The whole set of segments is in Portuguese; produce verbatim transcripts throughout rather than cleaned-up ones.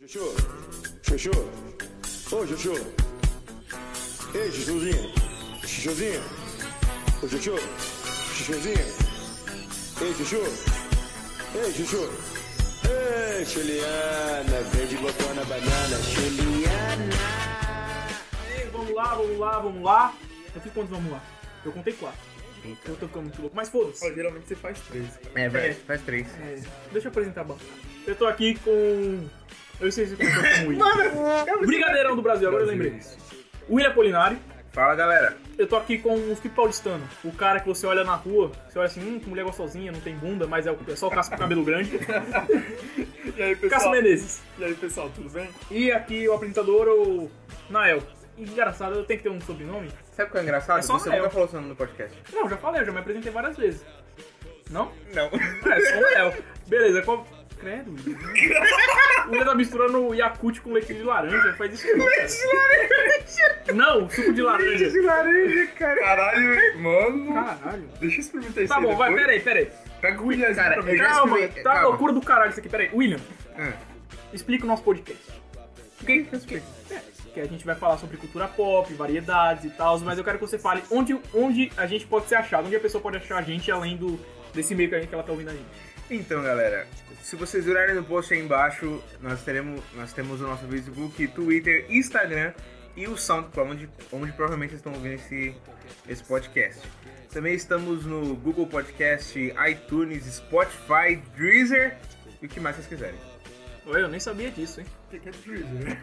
Chuchu, chuchu, ô chuchu, ei chuchuzinha, chuchuzinha, ô chuchu, chuchuzinha, ei chuchu, ei chuchu, ei Juliana, verde botou na banana, Juliana. Ei, vamos lá, vamos lá, vamos lá. Eu fiz quantos vamos lá? Eu contei quatro. Eu tô ficando muito louco, mas foda-se. Oh, geralmente você faz três. É, vai, É. faz três. É, deixa eu apresentar a bancada. Eu tô aqui com... Eu sei se eu como o William. Brigadeirão do Brasil, agora eu lembrei. O William Apolinário. Fala, galera. Eu tô aqui com o Felipe Paulistano. O cara que você olha na rua, você olha assim, hum, que mulher gostosinha, não tem bunda, mas é, o, é só o Cássio com cabelo grande. E aí, pessoal? Cássio Menezes. E aí, pessoal, tudo bem? E aqui o apresentador, o Nael. Engraçado, eu tenho que ter um sobrenome? Sabe o que é engraçado? É só Você Nael. nunca falou seu nome no podcast. Não, já falei, eu já me apresentei várias vezes. Não? Não. É, só o Nael. Beleza, qual... Credo. O William tá misturando o Yakult com leite de laranja, faz isso não, Leite de laranja! Não, suco de laranja. Leite de laranja, cara. Caralho, mano. Caralho. Deixa eu experimentar isso Tá aí bom, vai, depois. peraí, peraí. Pega o William Cara, pra mim. eu já Calma, experimentei- tá calma. loucura do caralho isso aqui, peraí. William, Ah, explica o nosso podcast. o que que eu explico? É, que a gente vai falar sobre cultura pop, variedades e tal, mas eu quero que você fale onde, onde a gente pode ser achado, onde a pessoa pode achar a gente além do, desse meio que, a gente, que ela tá ouvindo a gente. Então, galera, se vocês olharem no post aí embaixo, nós, teremos, nós temos o nosso Facebook, Twitter, Instagram e o SoundCloud, onde, onde provavelmente vocês estão ouvindo esse, esse podcast. Também estamos no Google Podcast, iTunes, Spotify, Deezer e o que mais vocês quiserem. Oi, eu nem sabia disso, hein? O que que é Freezer, né?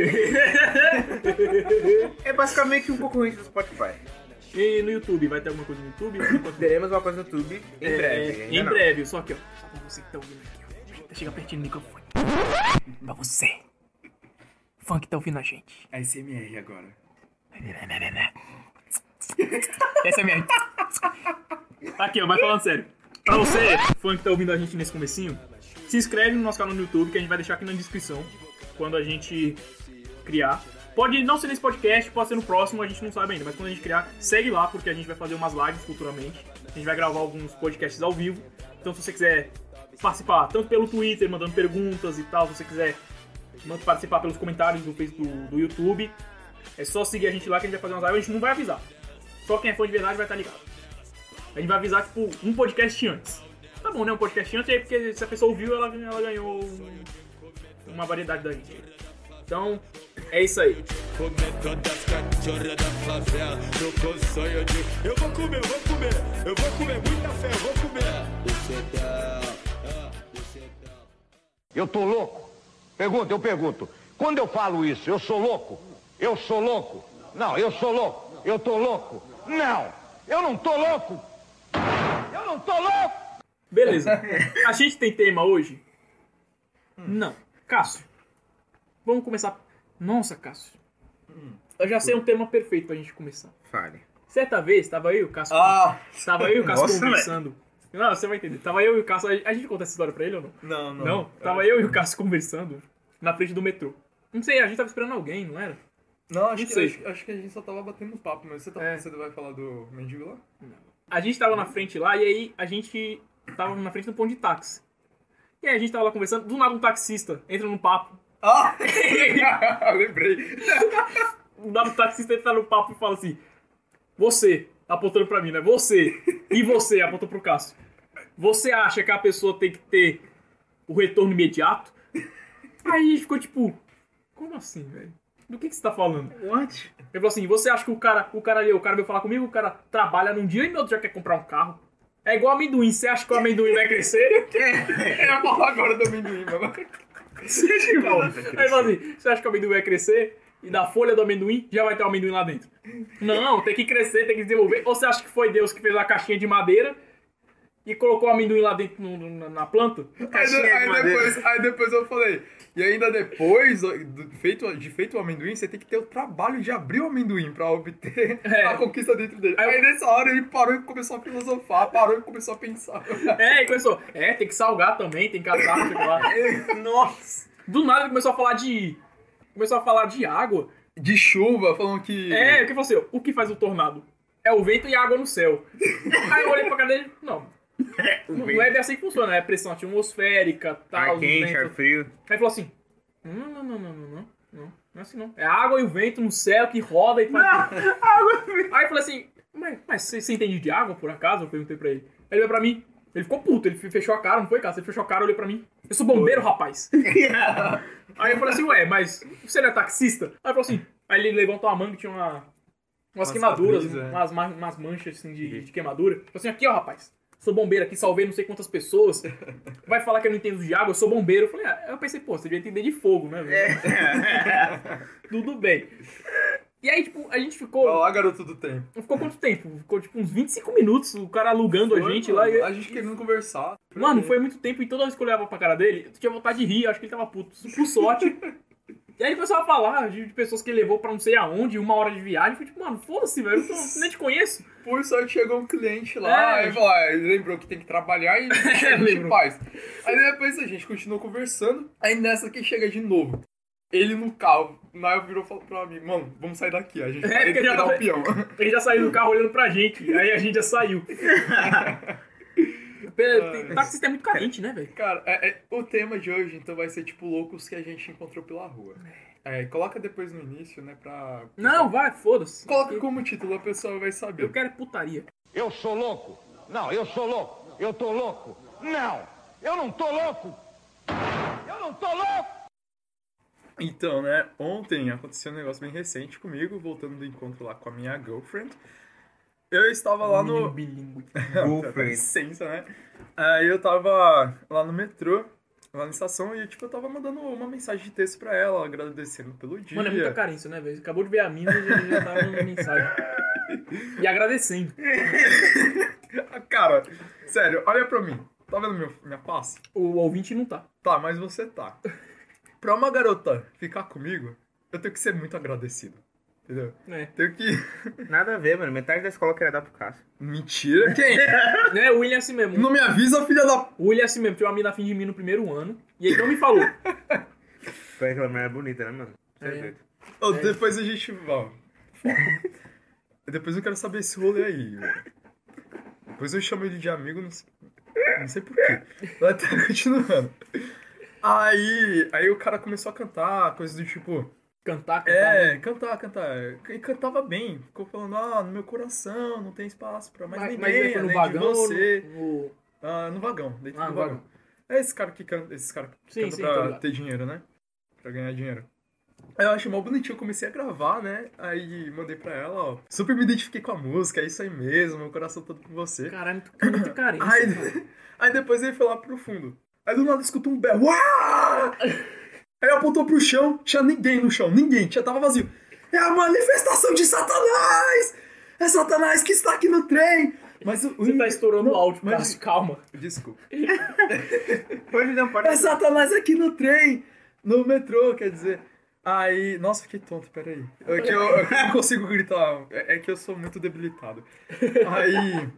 É basicamente um concorrente do Spotify. E no YouTube, vai ter alguma coisa no YouTube? Teremos uma coisa no YouTube em É, breve. ainda em não. breve, só que ó, só pra você que tá ouvindo aqui, ó. Chega pertinho do microfone. Pra você. Fã que tá ouvindo a gente. A S M R agora. Essa é a minha. Aqui, ó, vai falando sério. Pra você, fã que tá ouvindo a gente nesse comecinho, se inscreve no nosso canal no YouTube, que a gente vai deixar aqui na descrição quando a gente criar. Pode não ser nesse podcast, pode ser no próximo, a gente não sabe ainda, mas quando a gente criar, segue lá, porque a gente vai fazer umas lives futuramente. A gente vai gravar alguns podcasts ao vivo. Então, se você quiser participar, tanto pelo Twitter, mandando perguntas e tal, se você quiser participar pelos comentários do, do, do YouTube, é só seguir a gente lá que a gente vai fazer umas lives, a gente não vai avisar. Só quem é fã de verdade vai estar ligado. A gente vai avisar, tipo, um podcast antes. Tá bom, né? Um podcast antes, aí porque se a pessoa ouviu, ela, ela ganhou um- uma variedade da gente. Então, é isso aí. Comendo das cachorras da favela, tô com sonho de... Eu vou comer, eu vou comer, eu vou comer muita fé, eu vou comer. Bucetão, bucetão. Eu tô louco? Pergunta, eu pergunto. Quando eu falo isso, eu sou louco? Eu sou louco? Não, eu sou louco. Eu tô louco? Não, eu não tô louco. Eu não tô louco. Beleza. A gente tem tema hoje? Não. Cássio, vamos começar... Nossa, Cássio. Eu já sei um tema perfeito pra gente começar. Fale. Certa vez, tava eu e o Cássio... Ah! Tava eu e o Cássio Nossa, conversando... Não, você vai entender. Tava eu e o Cássio... A gente conta essa história pra ele ou não? Não, não. Não, tava eu e o Cássio conversando na frente do metrô. Não sei, a gente tava esperando alguém, não era? Não, acho, Não que, sei. acho, acho que a gente só tava batendo papo, mas você, tá, É. você vai falar do mendigo lá? A gente tava na frente lá e aí a gente tava na frente do ponto de táxi. E aí a gente tava lá conversando, do nada um taxista entra num papo. Ah! Lembrei. Do nada um taxista entra no papo e fala assim: você, apontando pra mim, né? Você e você, apontou pro Cássio. Você acha que a pessoa tem que ter o retorno imediato? Aí a gente ficou tipo, como assim, velho? Do que, que você tá falando? What? Ele falou assim, você acha que o cara, o cara ali, o cara veio falar comigo, o cara trabalha num dia e no outro já quer comprar um carro? É igual amendoim, você acha que o amendoim vai crescer? Eu ia falar agora do amendoim, mano. Você acha que vai crescer? Aí ele falou assim, você acha que o amendoim vai crescer? E da folha do amendoim já vai ter o amendoim lá dentro. Não, tem que crescer, tem que desenvolver. Ou você acha que foi Deus que fez a caixinha de madeira e colocou o amendoim lá dentro no- no- na, na planta? Aí, Caixinha de aí madeira. depois, aí depois eu falei, e ainda depois do- feito, de feito o amendoim, você tem que ter o trabalho de abrir o amendoim pra obter É. a conquista dentro dele. Aí Aí, eu- nessa hora ele parou e começou a filosofar, parou e começou a pensar. É, e começou, é, tem que salgar também, tem que assar, não sei o que lá. Nossa! Do nada ele começou a falar de... Começou a falar de água. De chuva, falando que... É, o que falou assim, o que faz o tornado? É o vento e a água no céu. Aí eu olhei pra cara dele, não, não, não é bem assim que funciona, é pressão atmosférica, tal, Ar quente, vento. ar frio. Aí falou assim, Não, não, não, não, não, não. Não, não é assim não. É a água e o vento no céu que roda e faz... água e vento. Aí eu falei assim, mas, mas você, você entende de água, por acaso? Eu perguntei pra ele. Aí ele veio pra mim, ele ficou puto, ele fechou a cara, não foi, cara? Ele fechou a cara, olhou pra mim. Eu sou bombeiro, rapaz. Aí eu falei assim, ué, mas você não é taxista? Aí ele falou assim, aí ele levantou a manga e tinha uma, umas Umas queimaduras, cicatriz, é. umas, ma- umas manchas assim de, de queimadura. Ele falou assim, aqui ó, rapaz, sou bombeiro aqui, salvei não sei quantas pessoas. Vai falar que eu não entendo de água, eu sou bombeiro. Eu falei, ah, eu pensei, pô, você devia entender de fogo, né, velho? Tudo bem. E aí, tipo, a gente ficou... Olha lá, garoto do tempo. Ficou quanto tempo? Ficou, tipo, uns vinte e cinco minutos, o cara alugando a Foi, gente mano, lá. E... A gente querendo conversar. Mano, foi muito tempo e toda vez que eu olhava pra cara dele, eu tinha vontade de rir, eu acho que ele tava puto. Por sorte. E aí ele começou a falar de, de pessoas que ele levou pra não sei aonde, uma hora de viagem. Eu falei, tipo, mano, foda-se, velho, eu tô- nem te conheço. Por sorte chegou um cliente lá, É. e falou, ah, ele lembrou que tem que trabalhar e deixa a gente em Lembrou. paz. Aí depois a gente continuou conversando, aí nessa que chega de novo. Ele no carro, Nael virou e falou pra mim, mano, vamos sair daqui, a gente É, vai porque já tirar tava- o peão. Ele já saiu do carro olhando pra gente, aí a gente já saiu. Pe- Taxista é muito carente, né, velho? Cara, é- é- o tema de hoje, então, vai ser tipo loucos que a gente encontrou pela rua. É, coloca depois no início, né, pra... Não, vai, foda-se. Coloca Eu- como título, a pessoa vai saber. Eu quero é putaria. Eu sou louco? Não, eu sou louco. Eu tô louco? Não, eu não tô louco. Eu não tô louco. Então, né, ontem aconteceu um negócio bem recente comigo, voltando do encontro lá com a minha girlfriend. Eu estava lá no... Bilíngue. Dá Girlfriend. licença, né? Aí eu tava lá no metrô, lá na estação, e tipo, eu tava mandando uma mensagem de texto pra ela, agradecendo pelo dia. Mano, é muita carência, né, velho? Acabou de ver a mina e já, já tá mandando mensagem. E agradecendo. Cara, sério, olha pra mim. Tá vendo meu, minha face? O ouvinte não tá. Tá, mas você tá. Pra uma garota ficar comigo, eu tenho que ser muito agradecido. Entendeu? É. Tenho que... Nada a ver, mano. Metade da escola queria dar pro Cássio. Mentira. Quem? Né, o William é assim mesmo. Não me avisa, filha da... O William é assim mesmo. Tinha uma mina afim de mim no primeiro ano. E ele não me falou. Foi aquela mulher bonita, né, mano? Você é É. doido. Ô, depois a gente... Ó, depois eu quero saber esse rolê aí, velho. Depois eu chamo ele de amigo, não sei, não sei porquê. Mas tá continuando. Aí, aí o cara começou a cantar, coisas do tipo... Cantar, cantar. É, cantar, cantar. E cantava bem. Ficou falando, ah, no meu coração não tem espaço pra mais Mas, ninguém, mas ele foi no além vagão de você. ou no... Ah, no vagão, dentro Ah, do no vagão. vagão. É esse cara que canta, esses caras que Sim, cantam sim, tô pra ligado. ter dinheiro, né? Pra ganhar dinheiro. Aí eu achei mó bonitinho, eu comecei a gravar, né? Aí mandei pra ela, ó. Super me identifiquei com a música, é isso aí mesmo, meu coração todo com você. Caralho, muito, muito carência. Aí, cara. aí depois ele foi lá pro fundo. Aí do nada escutou um berro. Uau! Aí apontou pro chão, tinha ninguém no chão, ninguém, tinha, tava vazio. É a manifestação de Satanás! É Satanás que está aqui no trem! Mas o, Você tá estourando o áudio, mas- Cássio, calma. Desculpa. Pode não, pode É Satanás aqui no trem! No metrô, quer dizer. Aí. Nossa, fiquei tonto, peraí. É que eu, eu não consigo gritar. É, é que eu sou muito debilitado. Aí.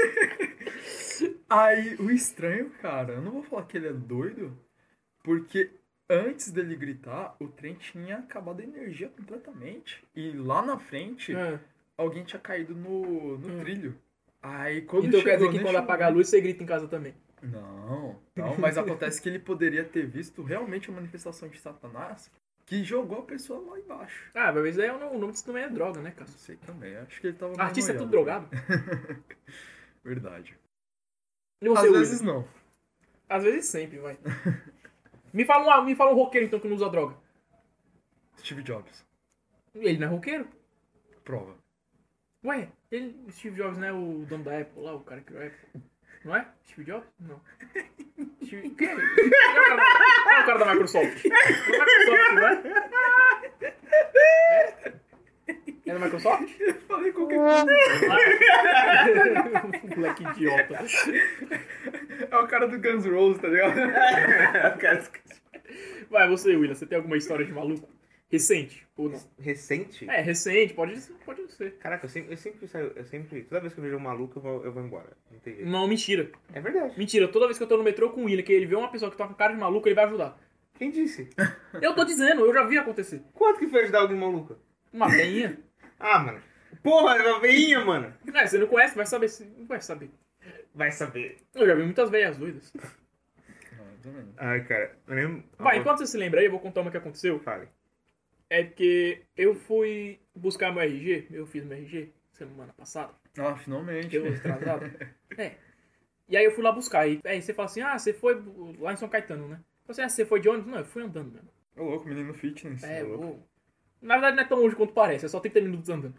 Aí, o estranho, cara, eu não vou falar que ele é doido, porque antes dele gritar, o trem tinha acabado a energia completamente. E lá na frente, É. alguém tinha caído no, no trilho. Aí quando Então chegou quer dizer que nesse quando apagar a luz, você grita em casa também. Não, não, mas acontece que ele poderia ter visto realmente a manifestação de Satanás que jogou a pessoa lá embaixo. Ah, mas daí o nome disso também é droga, né, Não Cássio? sei também, acho que ele tava... Artista é meio tudo noiado. drogado. Verdade. E você, Às William? vezes não. Às vezes sempre, vai. me, fala um, me fala um roqueiro, então, que não usa droga. Steve Jobs, Ele não é roqueiro? prova. Ué, ele, Steve Jobs não é o dono da Apple lá, o cara que criou a Apple? Não é? Steve Jobs? Não. Steve... Quem? Quem é o cara da, quem é o cara da Microsoft? Da Microsoft, não é? É? É da Microsoft? Eu falei qualquer coisa. Moleque idiota. É o cara do Guns N' Roses, tá ligado? Vai, você, William, você tem alguma história de maluco? Recente? Ou não? Recente? É, recente, pode, pode ser. Caraca, eu sempre, eu sempre saio, eu sempre, toda vez que eu vejo um maluco, eu vou, eu vou embora. Não tem jeito. Não, mentira. É verdade. Mentira, toda vez que eu tô no metrô com o William, que ele vê uma pessoa que tá com cara de maluco, ele vai ajudar. Quem disse? Eu tô dizendo, eu já vi acontecer. Quanto que foi ajudar alguém maluco? Uma veinha. Ah, mano. Porra, é uma veinha, mano. É, você não conhece, vai saber. se- Não vai saber. Vai saber. Eu já vi muitas veias doidas. também. Ai, cara, eu lembro... Vai, enquanto você se lembra aí, eu vou contar uma que aconteceu. Fale. É porque eu fui buscar meu R G, eu fiz meu R G semana passada. Ah, finalmente. Eu atrasado. É. E aí eu fui lá buscar. E aí você fala assim, ah, você foi lá em São Caetano, né? Eu falei assim, ah, você foi de ônibus? Não, eu fui andando mesmo. Ô, louco, menino fitness. É, Ô, louco. vou... Na verdade não é tão longe quanto parece, é só trinta minutos andando.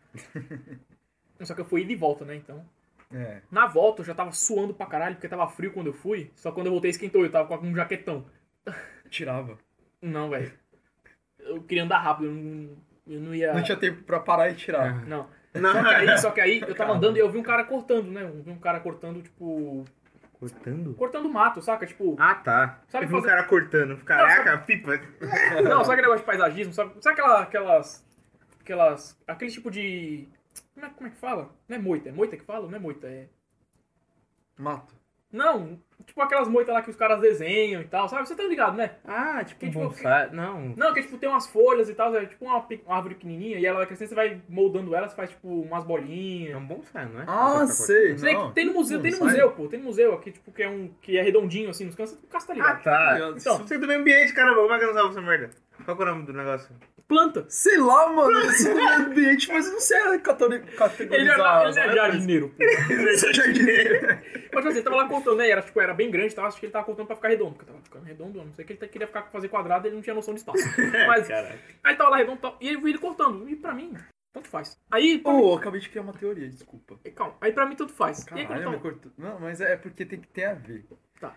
Só que eu fui ida e volta, né, então... É. Na volta eu já tava suando pra caralho, porque tava frio quando eu fui. Só quando eu voltei esquentou, eu tava com um jaquetão. Tirava. Não, velho. Eu queria andar rápido, eu não, eu não ia... Não tinha tempo pra parar e tirar. Não. Não. Só que aí, só que aí eu tava andando e eu vi um cara cortando, né? Eu vi um cara cortando, tipo... Cortando? Cortando mato, saca? Tipo... Ah, tá. Sabe Eu vi um fazer- cara cortando. Caraca, pipa. Não, sabe aquele negócio de paisagismo? Sabe, sabe aquela, aquelas... Aquelas... Aquele tipo de... Como é, como é que fala? Não é moita. É moita que fala? Não é moita, é... Mato. Não, tipo aquelas moitas lá que os caras desenham e tal, sabe? Você tá ligado, né? Ah, tipo Que, um tipo, bonsai. Não. Não, que tipo tem umas folhas e tal, é tipo uma, pe- uma árvore pequenininha e ela vai crescendo, você vai moldando ela, você faz tipo umas É bolinhas. um bonsai, não é? Ah, sei. Sei Não. que tem no museu, tem no Bonsai. museu, pô. Tem no museu aqui, tipo, que é um que é redondinho assim nos cantos, o cara tá Ah, ligado. tá. Então. Você é do meio ambiente, caramba. Como é que eu não sabe essa merda? Qual que é o nome do negócio? Planta. Sei lá, mano. Eu sou do meio ambiente, mas eu não sei categori- categorizar. Ele já, ele já é as jardineiro, pô. árvores. Eu sou jardineiro. Mas tipo assim, tava lá cortando, né? Era, tipo, era bem grande, tava, acho que ele tava cortando pra ficar redondo, porque tava ficando redondo, eu não sei que ele queria ficar fazer quadrado, ele não tinha noção de espaço. Mas aí ele tava lá redondo e tal, e eu vi ele cortando, e pra mim, tanto faz. Aí, pra mim, Pô, acabei de criar uma teoria, desculpa. calma, aí pra mim tanto faz. E aí, quando Caralho, eu me tava- cortou. Não, mas é porque tem que ter a ver. Tá.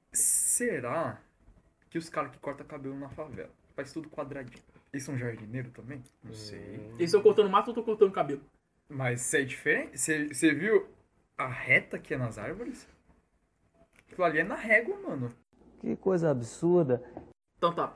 Será que os caras que cortam cabelo na favela faz tudo quadradinho? Eles são jardineiros também? Não sei. Eles estão cortando mato ou tô cortando cabelo? Mas isso é diferente? Você você viu a reta que é nas árvores? Aquilo ali é na régua, mano. Que coisa absurda. Então tá.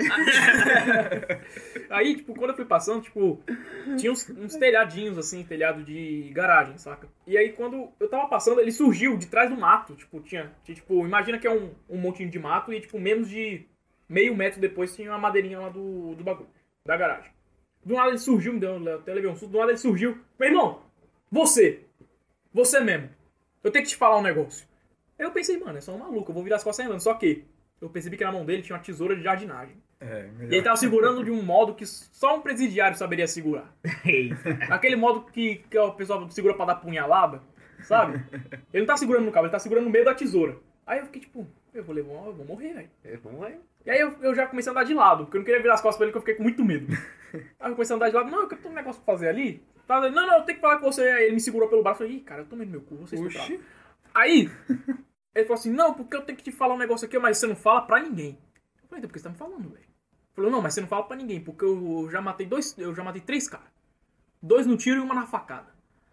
Aí, tipo, quando eu fui passando, tipo, tinha uns, uns telhadinhos, assim, telhado de garagem, saca? E aí, quando eu tava passando, ele surgiu de trás do mato, tipo, tinha, tinha tipo, imagina que é um, um montinho de mato e, tipo, menos de meio metro depois tinha uma madeirinha lá do, do bagulho, da garagem. Do nada ele surgiu, me deu, eu até levei um susto, do nada ele surgiu. Meu irmão, você, você mesmo, eu tenho que te falar um negócio. Aí eu pensei, mano, é só um maluco, eu vou virar as costas andando, só que eu percebi que na mão dele tinha uma tesoura de jardinagem. É, E ele melhor. tava segurando de um modo que só um presidiário saberia segurar. Aquele modo que, que o pessoal segura pra dar punhalada, sabe? Ele não tá segurando no cabo, ele tá segurando no meio da tesoura. Aí eu fiquei tipo, eu vou levar, eu vou morrer, velho. É, vamos lá. E aí eu, eu já comecei a andar de lado, porque eu não queria virar as costas pra ele, que eu fiquei com muito medo. Aí eu comecei a andar de lado, não, eu tenho um negócio pra fazer ali. Tava, não, não, eu tenho que falar com você. Aí ele me segurou pelo braço e falei, ih, cara, eu tomei no meu cu, você está Oxi. Aí, ele falou assim, não, porque eu tenho que te falar um negócio aqui, mas você não fala pra ninguém. Eu falei, então por que você tá me falando, velho? Ele falou, não, mas você não fala pra ninguém, porque eu já matei dois, eu já matei três caras. Dois no tiro e uma na facada.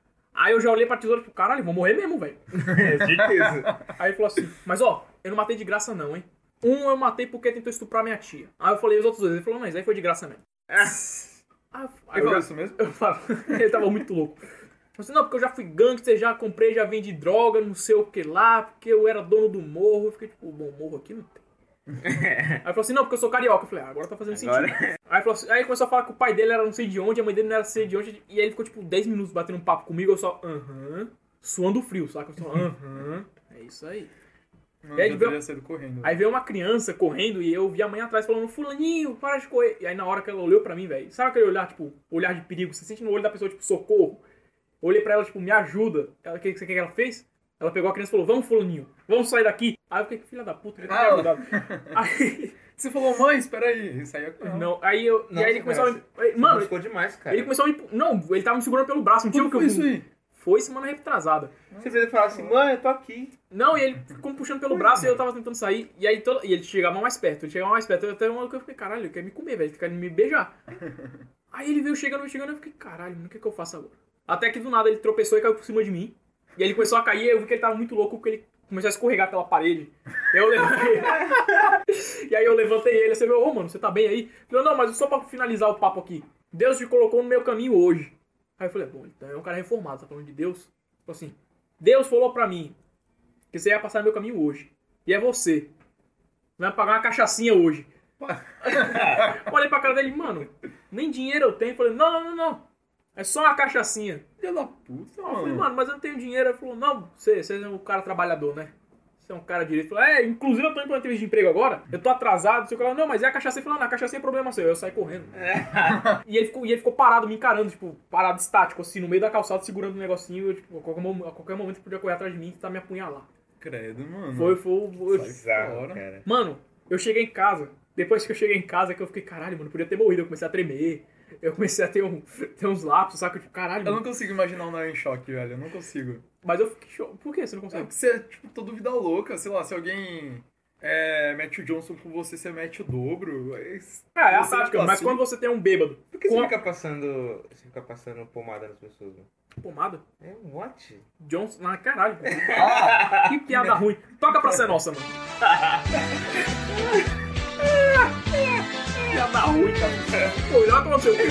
Aí eu já olhei pra tesoura e falei, caralho, vou morrer mesmo, velho. É, certeza. Aí ele falou assim, mas ó, eu não matei de graça não, hein. Um eu matei porque tentou estuprar minha tia. Aí eu falei os outros dois, ele falou, mas aí foi de graça mesmo. Aí, eu- aí Ele eu falou já- isso mesmo? eu falo, ele tava muito louco. Eu falei assim, não, porque eu já fui gangster, já comprei, já vendi droga, não sei o que lá, porque eu era dono do morro. Eu fiquei tipo, bom, morro aqui não tem. Aí ele falou assim, não, porque eu sou carioca. Eu falei, ah, agora tá fazendo Agora- sentido. Aí, falou assim, aí começou a falar que o pai dele era não sei de onde, a mãe dele não era sei de onde. E aí ele ficou tipo dez minutos batendo um papo comigo, eu só, aham, suando frio, saca? Eu só, aham, é isso aí. Não, E aí já veio- teria saído correndo. Aí veio uma criança correndo e eu vi a mãe atrás falando, fulaninho, para de correr. E aí na hora que ela olhou pra mim, velho, sabe aquele olhar, tipo, olhar de perigo? Você sente no olho da pessoa, tipo, socorro. Eu olhei pra ela, tipo, me ajuda. Ela, o que, que, que ela fez? Ela pegou a criança e falou, vamos, fulaninho, vamos sair daqui. Aí eu fiquei, filha da puta, ele tá me Ah, ajudando. Aí, Você falou, mãe, espera aí. Ele saía com ela. não, aí eu, e Nossa, aí ele começou a me... Mano, Mano, ficou demais, cara. ele começou a me... Não, ele tava me segurando pelo braço, não tinha o Como que eu... foi isso aí? Foi semana retrasada. Você fez ele falar assim, mãe, eu tô aqui. Não, e ele ficou me puxando pelo braço e eu tava tentando sair. E aí todo... e ele chegava mais perto, ele chegava mais perto. Eu até uma hora que eu fiquei, caralho, ele quer me comer, velho, ele quer me beijar. Aí ele veio chegando, chegando, eu fiquei, caralho, mano, o que, que eu faço agora? Até que do nada ele tropeçou e caiu por cima de mim. E aí ele começou a cair, e eu vi que ele tava muito louco, porque ele começou a escorregar pela parede. E aí eu levantei. E aí eu levantei ele, você viu, ô mano, você tá bem aí? Ele falou, não, mas só pra finalizar o papo aqui. Deus te colocou no meu caminho hoje. Aí eu falei, bom, então é um cara reformado, tá falando de Deus? Falou assim, Deus falou pra mim que você ia passar no meu caminho hoje. E é você. Vai pagar uma cachaçinha hoje. Olhei pra cara dele, mano, nem dinheiro eu tenho. Falei, não, não, não, não. É só uma cachaçinha. Filha da puta, Eu falei, mano. mano, mas eu não tenho dinheiro. Ele falou, não, você, você é um cara trabalhador, né? Você é um cara direito. Falou, é, inclusive eu tô indo pra uma entrevista de emprego agora, eu tô atrasado, você falou, não, mas é a cachaça. Ele falou, não, a cachaça é problema seu. Eu saí correndo. É. E, ele ficou, e ele ficou parado, me encarando, tipo, parado estático, assim, no meio da calçada, segurando um negocinho. Eu, tipo, a qualquer, momento, a qualquer momento ele podia correr atrás de mim e tentar me apunhalar. Credo, mano. Foi, foi. foi Bizarro, cara. Mano, eu cheguei em casa. Depois que eu cheguei em casa, que eu fiquei, caralho, mano, eu podia ter morrido. Eu comecei a tremer. Eu comecei a ter, um, ter uns lapsos, sabe? Tipo, caralho, Eu mano. não consigo imaginar um Nael em choque, velho. Eu não consigo. Mas eu fiquei cho... Por que você não É consegue? porque você é, tipo, todo vida louca. Sei lá, se alguém é, mete o Johnson com você, você mete o dobro. É, Ah, é a você, tática, tipo, mas assim- quando você tem um bêbado Por que com você a fica passando. Você fica passando pomada nas pessoas, mano? pomada, É what? Johnson... Ah, caralho. Que piada ruim. Toca pra ser nossa, mano. Piada ruim, cara. Pô, olha pra você.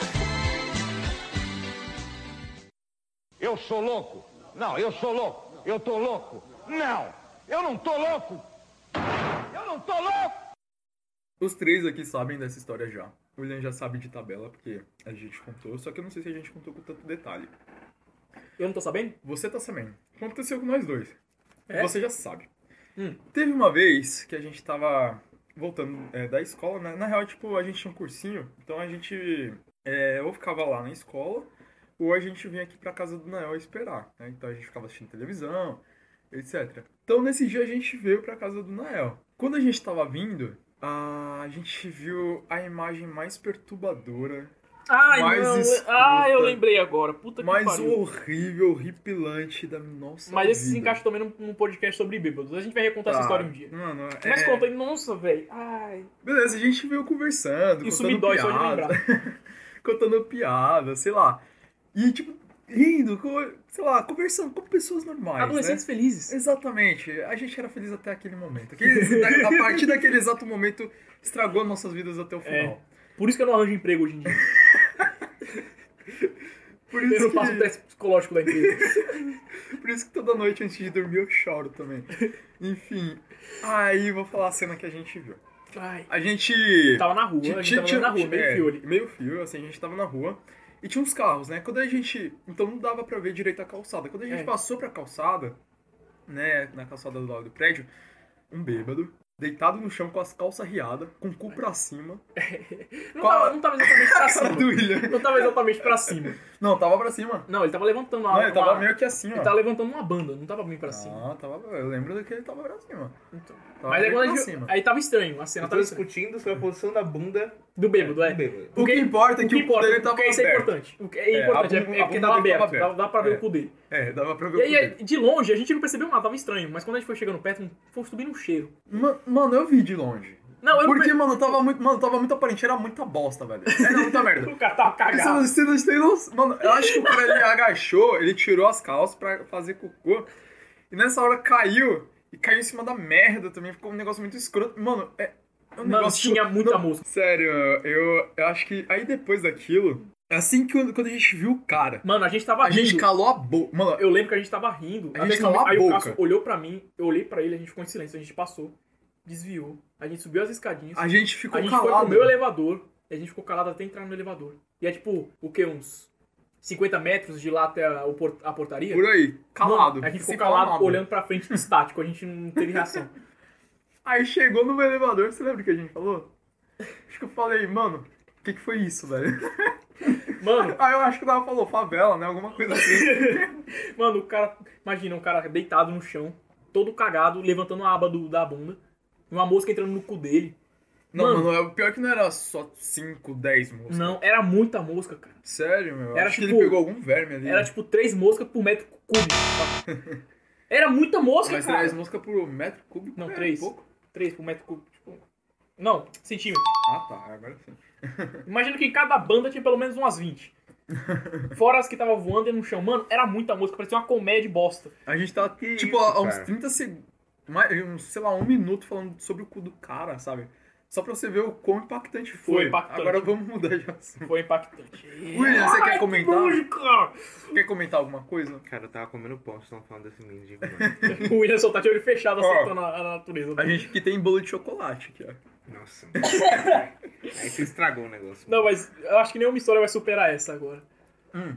Eu sou louco? Não, eu sou louco. Eu tô louco? Não, eu não tô louco. Eu não tô louco. Os três aqui sabem dessa história já. O William já sabe de tabela, porque a gente contou. Só que eu não sei se a gente contou com tanto detalhe. Eu não tô sabendo? Você tá sabendo. Aconteceu com nós dois. É? Você já sabe. Hum. Teve uma vez que a gente tava voltando é, da escola, né? Na real, tipo, a gente tinha um cursinho, então a gente é, ou ficava lá na escola, ou a gente vinha aqui pra casa do Nael esperar, né? Então a gente ficava assistindo televisão, etcétera. Então nesse dia a gente veio pra casa do Nael. Quando a gente tava vindo, a gente viu a imagem mais perturbadora, Ai, Mais não. escrota. Ah, eu lembrei agora. Puta que mais pariu. horrível, horripilante da nossa Mas esse se vida. encaixa também num, num podcast sobre bêbados. A gente vai recontar essa Tá. história um dia. Mano, Mas é... conta aí, nossa, velho. Ai. Beleza, a gente veio conversando, Isso contando me dói só de piada, contando piada, sei lá. E, tipo, rindo, co- sei lá, conversando com pessoas normais, Adolescentes né? felizes. Exatamente. A gente era feliz até aquele momento. Aquele- da- a partir daquele exato momento, estragou nossas vidas até o final. É. Por isso que eu não arranjo emprego hoje em dia. Por Eu isso, não passo o que, teste psicológico da empresa. por isso que toda noite antes de dormir eu choro também. Enfim, aí vou falar a cena que a gente viu. Ai. A gente... Tava na rua, a gente tava andando na rua, meio é, fio ali. Meio fio, assim, a gente tava na rua. E tinha uns carros, né? Quando a gente... Então não dava pra ver direito a calçada. Quando a gente É. passou pra calçada, né? Na calçada do lado do prédio, um bêbado, deitado no chão com as calças riadas, com o cu pra cima. Não Qual- tava, não tava exatamente pra Cara cima. do William. Não tava exatamente pra cima. Não, tava pra cima. Não, ele tava levantando uma... Não, ele tava uma- meio que assim, ó. Ele tava levantando uma banda, não tava bem pra cima. Ah, tava... Eu lembro que ele tava pra cima. Então. Tava Mas aí, bem quando a pra gente... cima. aí tava estranho, a cena Eu tô tava estranha. discutindo sobre a posição da bunda Do bêbado, é. do bêbado. O que importa é O que que o cu dele importa, tava porque isso é aberto. importante. O que é É, importante, a é, bunda- é a porque bunda tava dele tava aberto, dava, aberta. dava pra ver É. o cu dele. É, dava pra ver E o aí, cu dele. de longe, a gente não percebeu nada, tava estranho. Mas quando a gente foi chegando perto, foi subindo um cheiro. Ma- Mano, eu vi de longe. Não, eu não Porque, per- mano, tava muito, mano, tava muito aparente, era muita bosta, velho. Era muita merda. O cara tava Porque cagado. Você não tem noção. Mano, eu acho que o cara ele agachou, ele tirou as calças pra fazer cocô. E nessa hora caiu. E caiu em cima da merda também. Ficou um negócio muito escroto. Mano, é. é um Mano, negócio tinha não- muita não- música. Sério, eu, eu acho que. Aí depois daquilo. Assim que quando a gente viu o cara, Mano, a gente tava a rindo. gente calou a boca. Mano, Eu lembro que a gente tava rindo. A gente Até que- calou a aí o boca. Cássio olhou pra mim, eu olhei pra ele, a gente ficou em silêncio, a gente passou, desviou, a gente subiu as escadinhas, a gente ficou a gente foi calado. pro meu elevador, e a gente ficou calado até entrar no elevador. E é tipo, o que, uns cinquenta metros de lá até a, o por- a portaria? Por aí, calado. Mano, a gente sem ficou falar calado, nada. olhando pra frente, estático, a gente não teve reação. Aí chegou no meu elevador, você lembra o que a gente falou? Acho que eu falei, mano, o que, que foi isso, velho? Mano, Aí eu acho que o Dava falou, favela, né? Alguma coisa assim. mano, o cara, imagina, um cara deitado no chão, todo cagado, levantando a aba do, da bunda, e uma mosca entrando no cu dele. Não, Mano. mano, é o pior que não era só cinco, dez moscas. Não, era muita mosca, cara. Sério, meu. Era acho que tipo- ele pegou algum verme ali. Era tipo três moscas por metro cúbico. sabe? Era muita mosca, Mas cara. três moscas por metro cúbico Não, é três. pouco. Três por metro cúbico. Tipo... Não, centímetro. Ah, tá. Agora sim. Imagina que em cada banda tinha pelo menos umas vinte. Fora as que tava voando no chão. Mano, era muita mosca. Parecia uma comédia bosta. A gente tá, Que tipo, isso, há uns cara? trinta segundos, uns, sei lá, um minuto falando sobre o cu do cara, sabe? Só pra você ver o quão impactante foi. Foi impactante. Agora vamos mudar de assunto. Foi impactante. William, você quer Ai, comentar? que nojo, cara. Quer comentar alguma coisa? Cara, eu tava comendo pão, vocês estão falando desse mendigo, mano. O William só tá de olho fechado Ó. acertando a, a natureza. A gente aqui tem bolo de chocolate aqui, ó. Nossa. Aí você estragou o negócio. Não, mas eu acho que nenhuma história vai superar essa agora.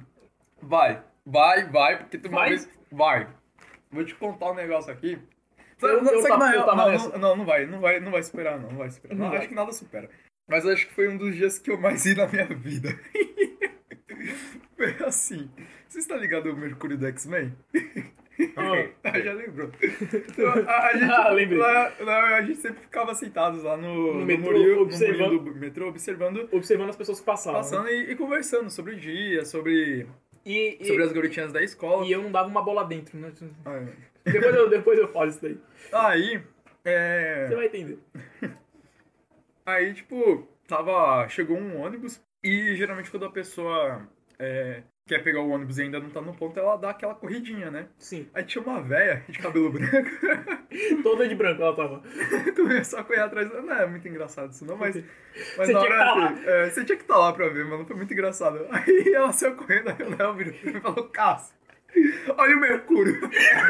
Vai, vai, vai, porque tu uma Vai? vez... Vai. Vou te contar um negócio aqui. Eu- Não, eu só que tava- na eu real- tava não, nessa. não, não, não vai, não vai, não vai superar, não, não vai superar. Não Não, vai. acho que nada supera. Mas eu acho que foi um dos dias que eu mais ri na minha vida. Foi assim. Você está ligado ao Mercúrio do X-Men? Ah, já lembrou. Então, a, a gente, Ah, lembrei. lá, lá, a gente sempre ficava sentados lá no, No no, metrô, murinho, observando- no murinho do metrô, observando, Observando as pessoas que passavam. passando e, e conversando sobre o dia, sobre, E, e, sobre as garotinhas da escola. e eu não dava uma bola dentro, né? Ah, Depois eu, depois eu falo isso daí. Aí, é... Você vai entender. Aí, tipo, tava. Chegou um ônibus e geralmente quando a pessoa é, quer pegar o ônibus e ainda não tá no ponto, ela dá aquela corridinha, né? Sim. Aí tinha uma véia de cabelo branco, Toda de branco ela tava. começou a correr atrás. Não é muito engraçado isso, não, mas. Mas Você na tinha que hora tá lá. assim, é, você tinha que estar lá pra ver, mano. Foi muito engraçado. Aí ela saiu correndo, aí o Léo virou e falou: Cássio, olha o Mercúrio.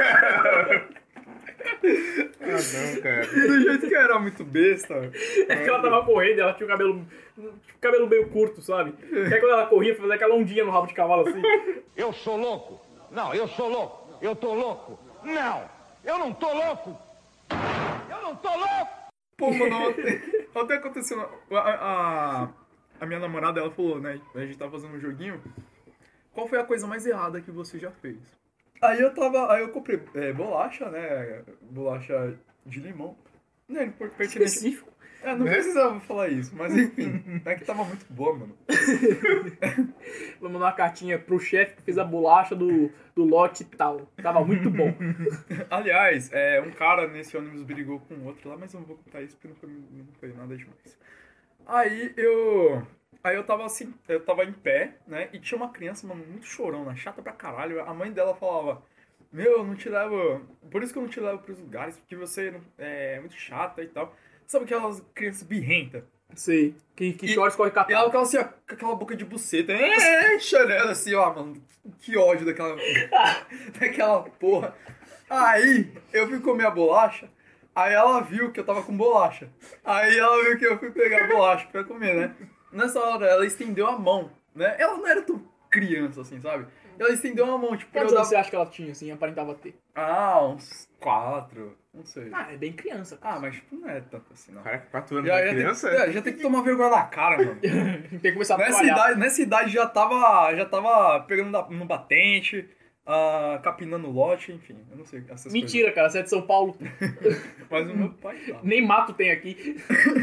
Ah, não, cara. E do jeito que era muito besta. É que ela tava correndo e ela tinha o cabelo. Tipo, cabelo meio curto, sabe? E aí quando ela corria, fazia aquela ondinha no rabo de cavalo assim. Eu sou louco? Não, eu sou louco. Eu tô louco? Não, eu não tô louco. Eu não tô louco. Pô, mano, ontem, ontem aconteceu. A, a, a minha namorada, ela falou, né? A gente tava fazendo um joguinho. Qual foi a coisa mais errada que você já fez? Aí eu tava. Aí eu comprei é, bolacha, né? Bolacha de limão. Não é pertinente. Específico. É, não precisava falar isso, mas enfim. É que tava muito boa, mano. Vou mandar uma cartinha pro chefe que fez a bolacha do, do lote tal. Tava muito bom. Aliás, é, um cara nesse ônibus brigou com outro lá, mas eu não vou contar isso porque não foi, não foi nada demais. Aí eu. Aí eu tava assim, eu tava em pé, né? E tinha uma criança, mano, muito chorona, chata pra caralho. A mãe dela falava, meu, eu não te levo. Por isso que eu não te levo pros lugares, porque você não- é muito chata e tal. Sabe aquelas crianças birrentas? Sei. Que, que E- chora escorre E ela catado. com aquela, assim, ó, com aquela boca de buceta, é, chorando assim, ó, mano. Que ódio daquela. daquela porra. Aí eu fui comer a bolacha. Aí ela viu que eu tava com bolacha. Aí ela viu que eu fui pegar a bolacha pra comer, né? Nessa hora ela estendeu a mão, né? Ela não era tão criança assim, sabe? Ela estendeu a mão, tipo, pra eu Quantos dar... anos você acha que ela tinha, assim, aparentava ter? Ah, uns quatro, não sei. Ah, é bem criança. Ah, mas tipo, não é tanto assim, não. Caraca, quatro anos Já, de já, criança? tem, é, já tem que tomar vergonha na cara, mano. Tem que começar a Nessa trabalhar. idade, nessa idade já tava, já tava pegando da- no batente, ah, capinando lote, enfim, eu não sei essas Mentira, cara, você é de São Paulo. coisas. Mas o meu pai tá. Nem mato tem aqui.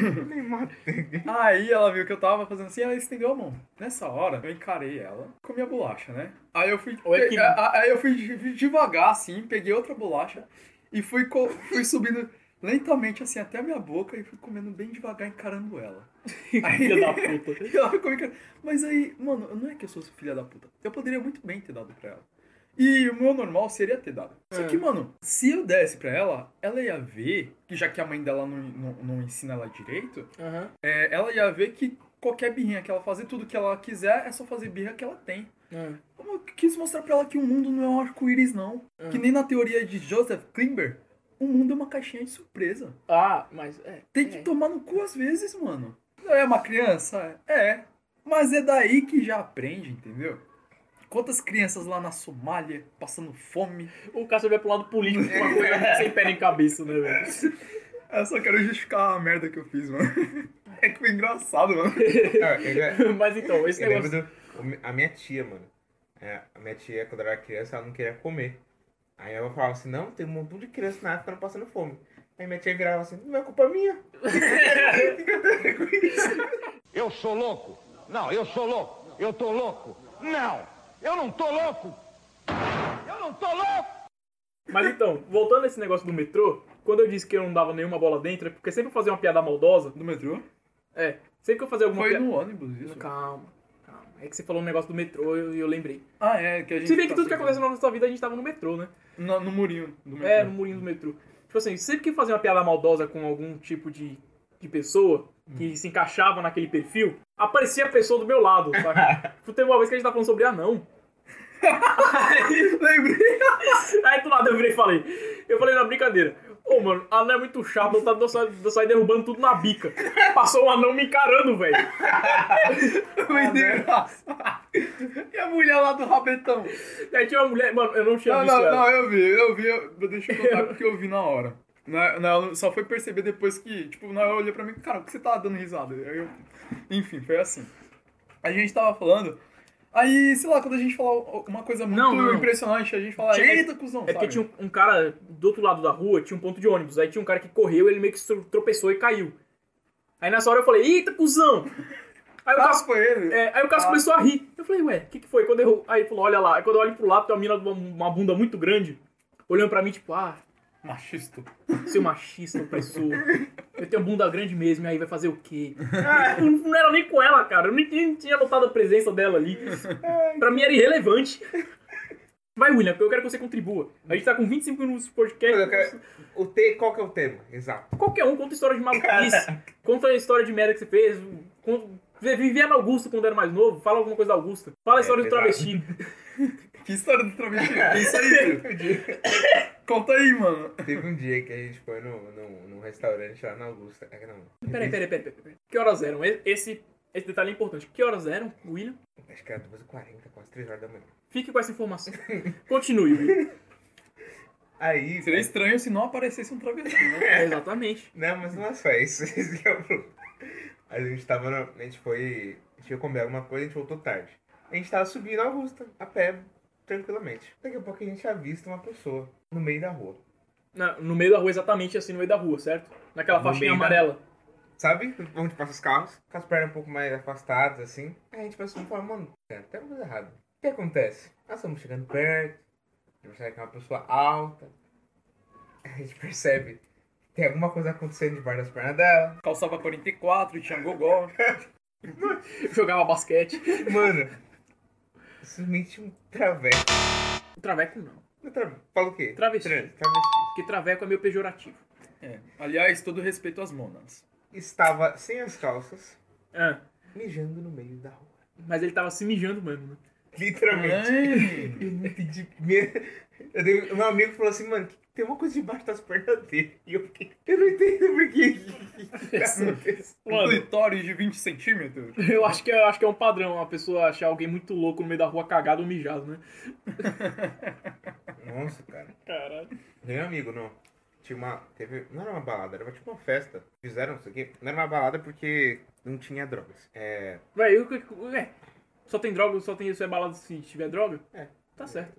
Aí ela viu que eu tava fazendo assim, ela estendeu a mão. Nessa hora, eu encarei ela, comi a bolacha, né? Aí eu fui, Ou é que- a- a- aí eu fui de- devagar, assim, peguei outra bolacha e fui, co- fui subindo lentamente, assim, até a minha boca e fui comendo bem devagar, encarando ela. Filha da puta. E ela ficou encarando. Mas aí, mano, não é que eu sou filha da puta. Eu poderia muito bem ter dado pra ela. E o meu normal seria ter dado. Só que, mano, se eu desse pra ela, ela ia ver, que já que a mãe dela não, não, não ensina ela direito, Aham. é, ela ia ver que qualquer birrinha que ela fazer, tudo que ela quiser, é só fazer birra que ela tem. Ah. Eu quis mostrar pra ela que o mundo não é um arco-íris, não. Que nem na teoria de Joseph Klimber, o mundo é uma caixinha de surpresa. Ah, mas é. Tem que é. tomar no cu às vezes, mano. É uma criança? É. Mas é daí que já aprende, entendeu? Quantas crianças lá na Somália passando fome? O cara vai pro lado político com uma coisa sem pé nem cabeça, né, velho? Eu só quero justificar a merda que eu fiz, mano. É que foi engraçado, mano. Ah, eu, Mas então, esse eu lembro negócio. do, a minha tia, mano. É, a minha tia, quando ela era criança, ela não queria comer. Aí ela falava assim, não, tem um montão de criança na África não passando fome. Aí minha tia virava assim, não é culpa minha. Eu sou louco? Não, eu sou louco. Eu tô louco? Não, eu não tô louco. Eu não tô louco. Mas então, voltando a esse negócio do metrô, quando eu disse que eu não dava nenhuma bola dentro, é porque sempre eu fazia uma piada maldosa. Do metrô? É, sempre que eu fazia alguma Foi piada. no ônibus, isso? Calma, calma. É que você falou um negócio do metrô e eu, eu lembrei. Ah, é, que a gente... Se bem que tá tudo que acontece na nossa vida a gente tava no metrô, né? No, no murinho do metrô. É, no murinho do metrô. Tipo assim, sempre que fazia uma piada maldosa com algum tipo de, de pessoa que se encaixava naquele perfil, aparecia a pessoa do meu lado, saca? Tipo, teve uma vez que a gente tava falando sobre anão. Lembrei. Aí do nada eu virei e falei. Eu falei na brincadeira. Ô, mano, anão é muito chato, eu tava- eu saí derrubando tudo na bica. Passou um anão me encarando, velho. Muito engraçado. E a mulher lá do rabetão? Aí tinha uma mulher, mano, eu não tinha Não, visto não, ela. não, eu vi, eu vi. Eu, deixa eu contar porque eu vi na hora. Não, não, só foi perceber depois que, tipo, não, eu olhei pra mim, cara, por que você tava dando risada? Aí eu, enfim, foi assim. A gente tava falando, aí, sei lá, quando a gente fala uma coisa muito Não, não. impressionante, a gente fala, Tinha- eita, cuzão, É porque sabe? tinha um, um cara do outro lado da rua, tinha um ponto de ônibus. Aí tinha um cara que correu, ele meio que tro- tropeçou e caiu. Aí nessa hora eu falei, eita, cuzão! Aí o Ah, Cássio, foi ele? é, aí o Cássio Ah. começou a rir. Eu falei, ué, o que, que foi? Quando eu, aí ele falou, olha lá. Aí quando eu olho pro lado, tem uma mina com uma, uma bunda muito grande, olhando pra mim, tipo, ah, Machista. seu machista, opressor. Eu tenho bunda grande mesmo, e aí vai fazer o quê? Ah, não, não era nem com ela, cara. Eu nem, nem tinha notado a presença dela ali. Pra mim era irrelevante. Vai, William, eu quero que você contribua. A gente tá com vinte e cinco minutos de podcast. Eu quero- O te... Qual que é o tema? Exato. Qualquer um conta história de maluquice. Conta a história de merda que você fez. Conta... Vivia na Augusta quando era mais novo. Fala alguma coisa da Augusta. Fala a história do exato. travesti. Que história do travesti? Que isso aí, filho? Conta aí, mano. Teve um dia que a gente foi no, no, num restaurante lá na Augusta. É que não. Peraí, peraí, peraí, peraí. Que horas eram? Esse, esse detalhe é importante. Que horas eram, William? Acho que era duas e quarenta, quase três horas da manhã. Fique com essa informação. Continue, William. Aí. Seria estranho se não aparecesse um travesti, né? É, exatamente. Não, mas não é só isso. Esse que é o problema. A gente tava. No... A gente foi. A gente ia comer alguma coisa, a gente voltou tarde. A gente tava subindo a Augusta, a pé, tranquilamente. Daqui a pouco a gente avista uma pessoa no meio da rua. Na- no meio da rua, exatamente assim, no meio da rua, certo? Naquela No faixinha meio da- amarela. Sabe? Onde passa os carros, com as pernas um pouco mais afastadas, assim. Aí a gente passou e falou, mano, cara, tem alguma coisa errada. O que acontece? Nós estamos chegando perto, a gente percebe que é uma pessoa alta. A gente percebe que tem alguma coisa acontecendo debaixo das pernas dela. Calçava quarenta e quatro, tinha gogó. Jogava basquete. Mano, simplesmente um traveco. Traveco não. Um tra- Fala o quê? Travesti. Tra- Travesti. Porque traveco é meio pejorativo. É. Aliás, todo respeito às monas. Estava sem as calças, Ah, mijando no meio da rua. mas ele tava se mijando mesmo, né? Literalmente. Ai. Eu não entendi. Me- Eu dei- O meu amigo falou assim, mano, que- tem uma coisa debaixo das pernas dele. E eu fiquei, eu não entendo por que que acontece. Um Mano, clitóris de vinte centímetros. eu acho que, é, eu acho que é um padrão a pessoa achar alguém muito louco no meio da rua cagado ou mijado, né? Nossa, cara. Caralho. Meu amigo, não. Tinha uma. Teve. Não era uma balada, era tipo uma festa. Fizeram isso aqui. Não era uma balada porque não tinha drogas. É. Véi, eu- eu- é, só tem droga, só tem isso é balada se tiver droga? É. Tá certo.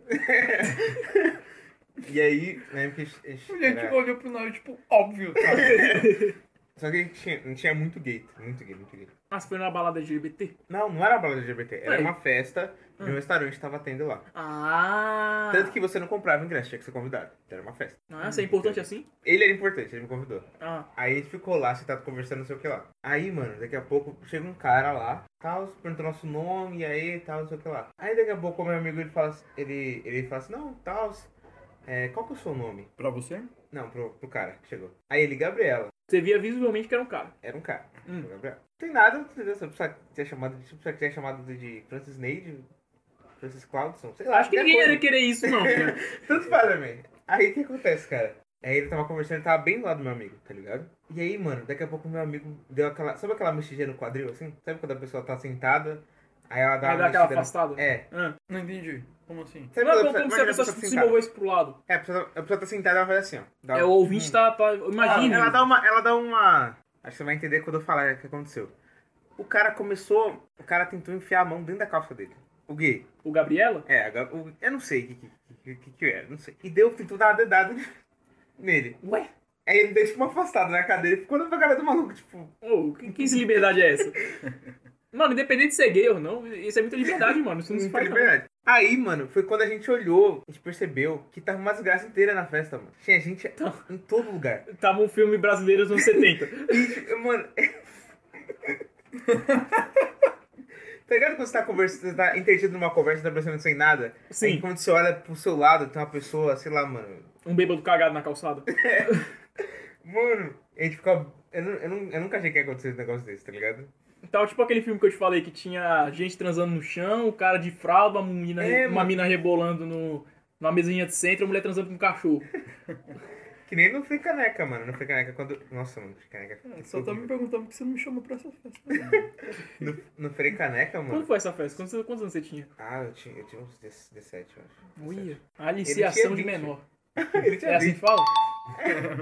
E aí, na época a gente- a gente A gente era- olhou pro nariz, tipo, óbvio, tá? Só que a gente tinha, não tinha muito gay. Muito gay, muito gay. Mas foi numa balada L G B T? Não, não era uma balada L G B T. Era Ué. uma festa de um restaurante que tava tendo lá. Ah! Tanto que você não comprava ingresso, tinha que ser convidado. Era uma festa. Nossa, é importante assim? Ele era importante, ele me convidou. Ah, Aí a gente ficou lá, sentado conversando, não sei o que lá. Aí, mano, daqui a pouco chega um cara lá, tal, perguntou nosso nome, e aí, tal, não sei o que lá. Aí daqui a pouco o meu amigo, ele fala, assim- ele, ele fala assim, não, tal, é, qual que é o seu nome? Pra você? Não, pro, pro cara que chegou. Aí ele, Gabriela. você via visivelmente que era um cara. Era um cara. Hum. O Gabriela. Não tem nada, entendeu? Se a pessoa ter chamado, se a pessoa ter chamado de Francis Neide, Francis Cloudson, sei lá. Acho que qualquer ninguém coisa. ia querer isso, não. Cara. Tanto faz também. Aí o que acontece, cara? Aí ele tava conversando, ele tava bem do lado do meu amigo, tá ligado? E aí, mano, daqui a pouco o meu amigo deu aquela. Sabe aquela mexidinha no quadril assim? Sabe quando a pessoa tá sentada? Aí ela dá Aí uma dá aquela mexida no- afastada. É. Ah. Não entendi. Como assim? Sabe Não é quando como, como se a imagina pessoa tá se sentada? movesse pro lado. É, a pessoa, a pessoa tá sentada, ela faz assim, ó. Dá É, o um- ouvinte tá, tá... Imagina. Ela dá uma. Ela dá uma. Acho que você vai entender quando eu falar o que aconteceu. O cara começou. O cara tentou enfiar a mão dentro da calça dele. O gay. O Gabriela? É, agora, o- eu não sei o que, que, que, que, que era, não sei. E deu, tentou dar uma dedada nele. Ué? Aí ele deu tipo uma afastada na cadeira e ficou olhando pra cara do maluco, tipo. Ô, que, que liberdade é essa? Mano, independente de ser gay ou não, isso é muita liberdade, mano. Isso não se Não faz, foi não. verdade. Aí, mano, foi quando a gente olhou, a gente percebeu que tava uma desgraça inteira na festa, mano. Tinha gente em todo lugar. Tava um filme brasileiro dos anos setenta. E, mano. Tá ligado quando você tá conversando, você tá intertido numa conversa, tá pensando sem nada? Sim. Aí quando você olha pro seu lado, tem uma pessoa, sei lá, mano. Um bêbado cagado na calçada. Mano, a gente fica. Eu, não, eu, não, eu nunca achei que ia acontecer um negócio desse, tá ligado? Então, tipo aquele filme que eu te falei, que tinha gente transando no chão, o cara de fralda, uma mina, É, uma mano. mina rebolando no, numa mesinha de centro, a mulher transando com um cachorro. Que nem no Free Caneca, mano. No Free Caneca quando. Nossa, mano, Free Caneca. É, só tá me perguntando por que você não me chamou pra essa festa. No, no Free Caneca, Quando mano. foi essa festa? Quantos, quantos anos você tinha? Ah, eu tinha, eu tinha uns dezessete, eu acho. Uia. dezessete. Aliciação de vinte. menor. Ele tinha É assim vinte. que fala?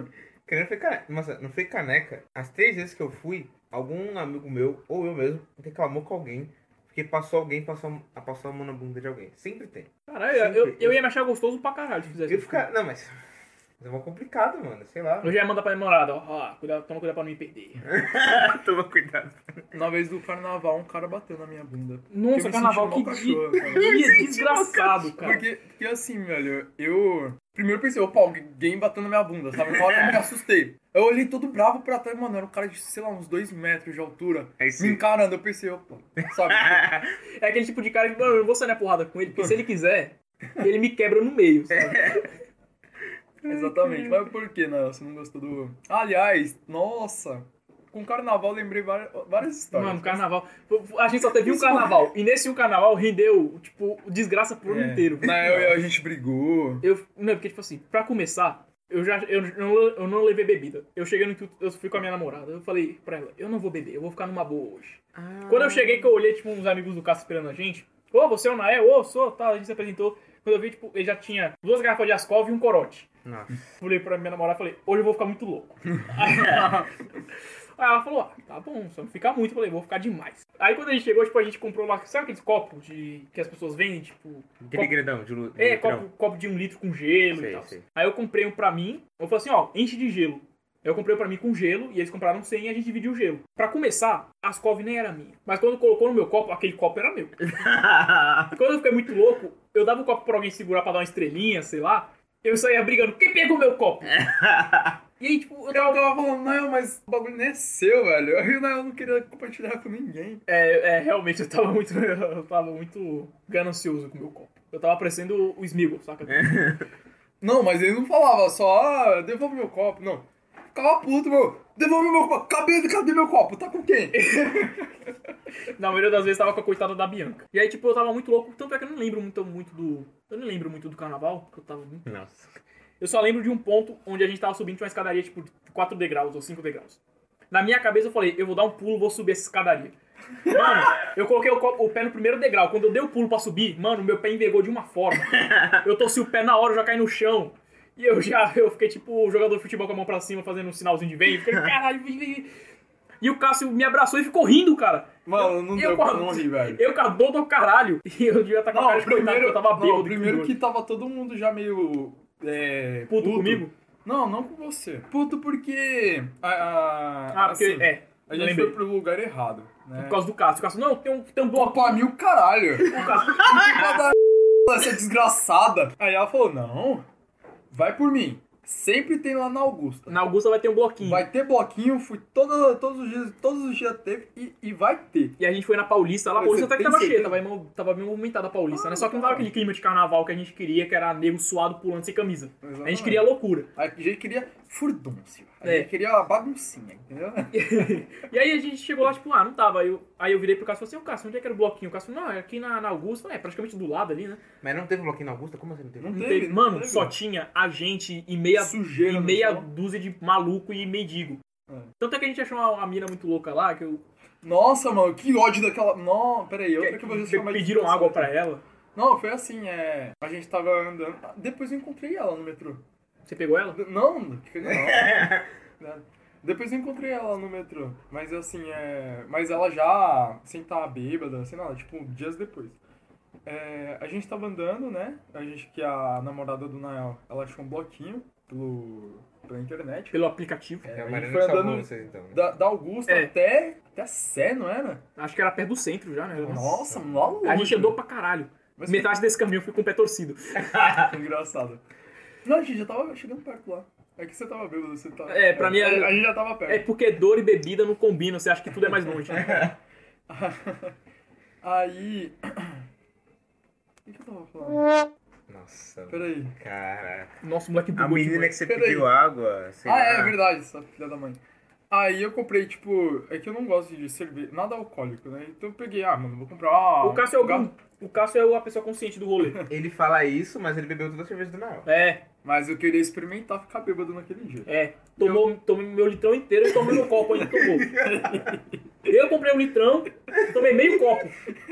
Que não foi caneca. Nossa, não foi caneca. As três vezes que eu fui, algum amigo meu, ou eu mesmo, reclamou com alguém. Porque passou alguém, passou, passou a mão na bunda de alguém. Sempre tem. Caralho, eu, eu ia me achar gostoso pra caralho se fizesse Eu isso. ficar. Não, mas. Mas é uma complicado, mano. Sei lá. Eu já ia mandar pra namorada, ó, ó, cuidado, toma cuidado pra não me perder. Toma cuidado. Na vez do carnaval, um cara bateu na minha bunda. Nossa, Eu me carnaval, senti que mal dia, cachorro, cara. dia desgraçado, cara. Porque, porque assim, velho, eu... Primeiro pensei, opa, alguém bateu na minha bunda, sabe? Na hora eu me assustei. Eu olhei todo bravo pra trás, mano, era um cara de, sei lá, uns dois metros de altura. Aí sim. Me encarando, eu pensei, opa, sabe? É aquele tipo de cara que, mano, eu não vou sair na porrada com ele, porque se ele quiser, ele me quebra no meio, sabe? Exatamente, mas por que, né? Você não gostou do... Aliás, nossa, com carnaval eu lembrei várias, várias histórias. Mano, carnaval. A gente só teve um carnaval. E nesse um carnaval rendeu, tipo, desgraça pro ano É. inteiro. Não, eu, a gente brigou. Eu, não, porque, tipo assim, pra começar, eu já eu, eu, não, eu não levei bebida. Eu cheguei no intuito, eu fui com a minha namorada. Eu falei pra ela, eu não vou beber, eu vou ficar numa boa hoje. Ah. Quando eu cheguei, que eu olhei, tipo, uns amigos do Cássio esperando a gente. Ô, você é o Nael? Ô, sou, tá, a gente se apresentou. Quando eu vi, tipo, ele já tinha duas garrafas de Ascov e um corote. Nossa. Falei pra minha namorada, falei, hoje eu vou ficar muito louco. Aí ela, aí ela falou, ah, tá bom, só não ficar muito. Eu falei, vou ficar demais. Aí quando a gente chegou, tipo, a gente comprou lá, sabe aqueles copos de, que as pessoas vendem, tipo... Aquele copo- grandão de lu- de É, litrão. copo, copo de um litro com gelo Sei, e tal. sei. Aí eu comprei um pra mim, eu falei assim, ó, enche de gelo. Eu comprei um pra mim com gelo, e eles compraram cem e a gente dividiu o gelo. Pra começar, a Ascov nem era minha. Mas quando colocou no meu copo, aquele copo era meu. Quando eu fiquei muito louco, eu dava o copo pra alguém segurar pra dar uma estrelinha, sei lá. Eu saía brigando, quem pegou meu copo? E aí, tipo, eu Eu tava... tava falando, não, mas o bagulho nem é seu, velho. Aí não, eu não queria compartilhar com ninguém. É, é, realmente, eu tava muito, eu tava muito ganancioso com o meu copo. Eu tava parecendo o Smeagol, saca? Não, mas ele não falava só, ah, devolve meu copo, não. Ficava puto, meu. Devolve meu copo. Cadê, cadê meu copo? Tá com quem? Na maioria das vezes tava com a coitada da Bianca. E aí, tipo, eu tava muito louco, tanto é que eu não lembro muito, muito do... Eu não lembro muito do carnaval, porque eu tava muito... Nossa. Eu só lembro de um ponto onde a gente tava subindo uma escadaria, tipo, de quatro degraus ou cinco degraus. Na minha cabeça eu falei, eu vou dar um pulo, vou subir essa escadaria. Mano, eu coloquei o, co- o pé no primeiro degrau. Quando eu dei o pulo pra subir, mano, meu pé envergou de uma forma. Eu torci o pé na hora, eu já caí no chão. E eu já, eu fiquei tipo jogador de futebol com a mão pra cima, fazendo um sinalzinho de vem. Eu fiquei, caralho, vem, vem. E o Cássio me abraçou e ficou rindo, cara. Mano, não Eu deu pra com a- não rir, velho. Eu com a dor do caralho. E eu devia estar com a cara Não, de coitado, primeiro, porque eu tava bêbado. não, primeiro com que dor. tava todo mundo já meio... É, Puto comigo? Não, não com você. Puto porque... A, a, Ah, porque, assim, é, a gente lembrei. foi pro lugar errado, né? Por causa do Cássio. O Cássio, não, tem um, tem um bloco. Opa, mil caralho. O Cássio, Culpa da essa desgraçada. Aí ela falou, não, vai por mim. Sempre tem lá na Augusta. na Augusta vai ter um bloquinho. Vai ter bloquinho, fui todo, todos os dias, todos os dias teve e, e vai ter. E a gente foi na Paulista, lá a Mas Paulista você até que tem tava cheia, certeza? tava, emo- tava bem movimentada a Paulista, Ah, né? Só que não tava aquele clima de carnaval que a gente queria, que era nego suado pulando sem camisa. A Exatamente. gente queria loucura. A gente queria furdúncio. A É. gente queria baguncinha, entendeu? E aí a gente chegou lá, tipo, ah, não tava. Aí eu, aí eu virei pro Cássio e falei assim, ô Cássio, onde é que era o bloquinho? O Cássio falou, não, é aqui na, na Augusta. Eu falei, é praticamente do lado ali, né? Mas não teve bloquinho na Augusta? Como assim não teve? Não Não teve, teve- não Mano, teve. só tinha a gente e meia, Sujeira e no meia chão. dúzia de maluco e mendigo. É. Tanto é que a gente achou uma, uma mina muito louca lá, que eu... Nossa, mano, que ódio daquela... Não, peraí, outra que, que eu vou que chamar de pediram desgraçada. água pra ela. Não, foi assim, é... A gente tava andando... Depois eu encontrei ela no metrô. Você pegou ela? Não, que não. Né? Depois eu encontrei ela no metrô. Mas assim, é... Mas ela já, sem estar bêbada, sem nada, tipo, dias depois. É... A gente tava andando, né? A gente, que a namorada do Nael, ela achou um bloquinho pelo... pela internet. Pelo aplicativo. É, É, a mas gente não foi salvou andando vocês então, né? da, da Augusta É. até, até Sé, não era? Acho que era perto do centro já, né? Nossa, lá longe. A gente andou pra caralho. Mas Metade desse caminho eu fui com o pé torcido. foi engraçado. Não, a gente já tava chegando perto lá. É que você tava bêbado, você tava... É, pra mim, A, é- a gente já tava perto. É porque dor e bebida não combinam, você acha que tudo é mais longe. Aí... O que, que eu tava falando? Nossa. Peraí. Caraca. Nossa, o moleque A bugou menina demais. que você Peraí. pediu água, sei Ah, lá. é verdade, essa filha da mãe. Aí eu comprei, tipo... É que eu não gosto de cerveja, nada alcoólico, né? Então eu peguei, ah, mano, vou comprar... Ah, O Cássio é o, gar- o Cássio é a pessoa consciente do rolê. Ele fala isso, mas ele bebeu toda a cerveja do Nael. É, Mas eu queria experimentar ficar bêbado naquele dia. é. Tomou, tomei meu litrão inteiro e tomei meu copo aí, tomou. Eu comprei um litrão, tomei meio copo.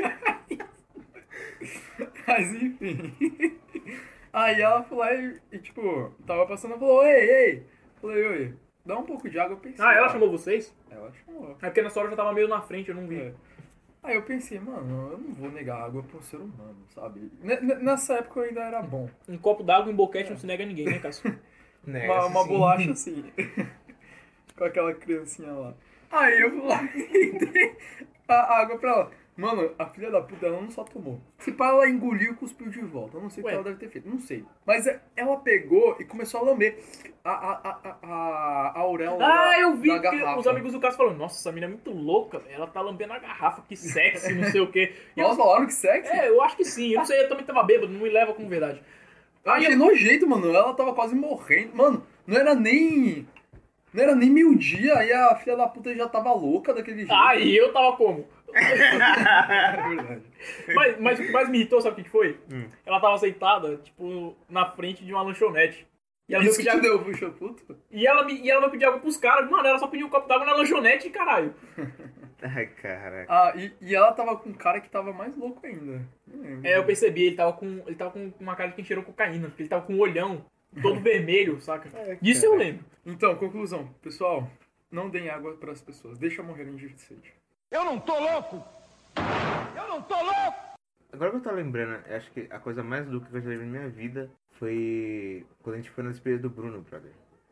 Mas enfim. Aí ela falou e, e, tipo, tava passando e falou, ei, ei. Falei, oi. dá um pouco de água, eu pensei. Ah, ela ah, chamou vocês? Ela chamou. É porque nessa hora eu já tava meio na frente, eu não vi. É. Aí eu pensei, mano, eu não vou negar água pra um ser humano, sabe? N- n- nessa época eu ainda era bom. Um copo d'água em boquete não se nega a ninguém, né, Cássio? Né, Uma, uma assim. bolacha assim. Com aquela criancinha lá. Aí eu fui lá e dei a água pra ela. Mano, a filha da puta, ela não só tomou. Se pá, ela engoliu e cuspiu de volta. Eu não sei o Ué. que ela deve ter feito. Não sei. Mas é- ela pegou e começou a lamber a, a, a, a, a auréola Ah, da, eu vi da que garrafa. os amigos do Cássio falaram, nossa, essa menina é muito louca, velho. Ela tá lambendo a garrafa, que sexy, não sei o quê. E eu, Nossa, falaram que sexy? é, eu acho que sim. Eu não sei, eu também tava bêbado, não me leva como verdade. Eu achei nojento, mano. Ela tava quase morrendo. Mano, não era nem... Não era nem meio-dia e a filha da puta já tava louca daquele jeito. Ah, e eu tava como? É verdade. Mas, mas o que mais me irritou, sabe o que que foi? Hum. Ela tava sentada, tipo, na frente de uma lanchonete. E ela, me Isso que pedia, te deu, puxa puto? e, ela me, e ela me pedia água pros caras. Mano, ela só pediu um copo d'água na lanchonete, caralho. Ai, caraca. Ah, e, e ela tava com um cara que tava mais louco ainda. Não lembro. É, eu percebi, ele tava com, ele tava com uma cara de quem cheirou cocaína. Porque ele tava com um olhão todo vermelho, saca? Disso eu lembro. Então, conclusão. Pessoal, não deem água pras pessoas. Deixa morrerem de sede. Eu não tô louco! Eu não tô louco! Agora que eu tô lembrando, eu acho que a coisa mais louca que eu já vi na minha vida foi quando a gente foi na despedida do Bruno, brother.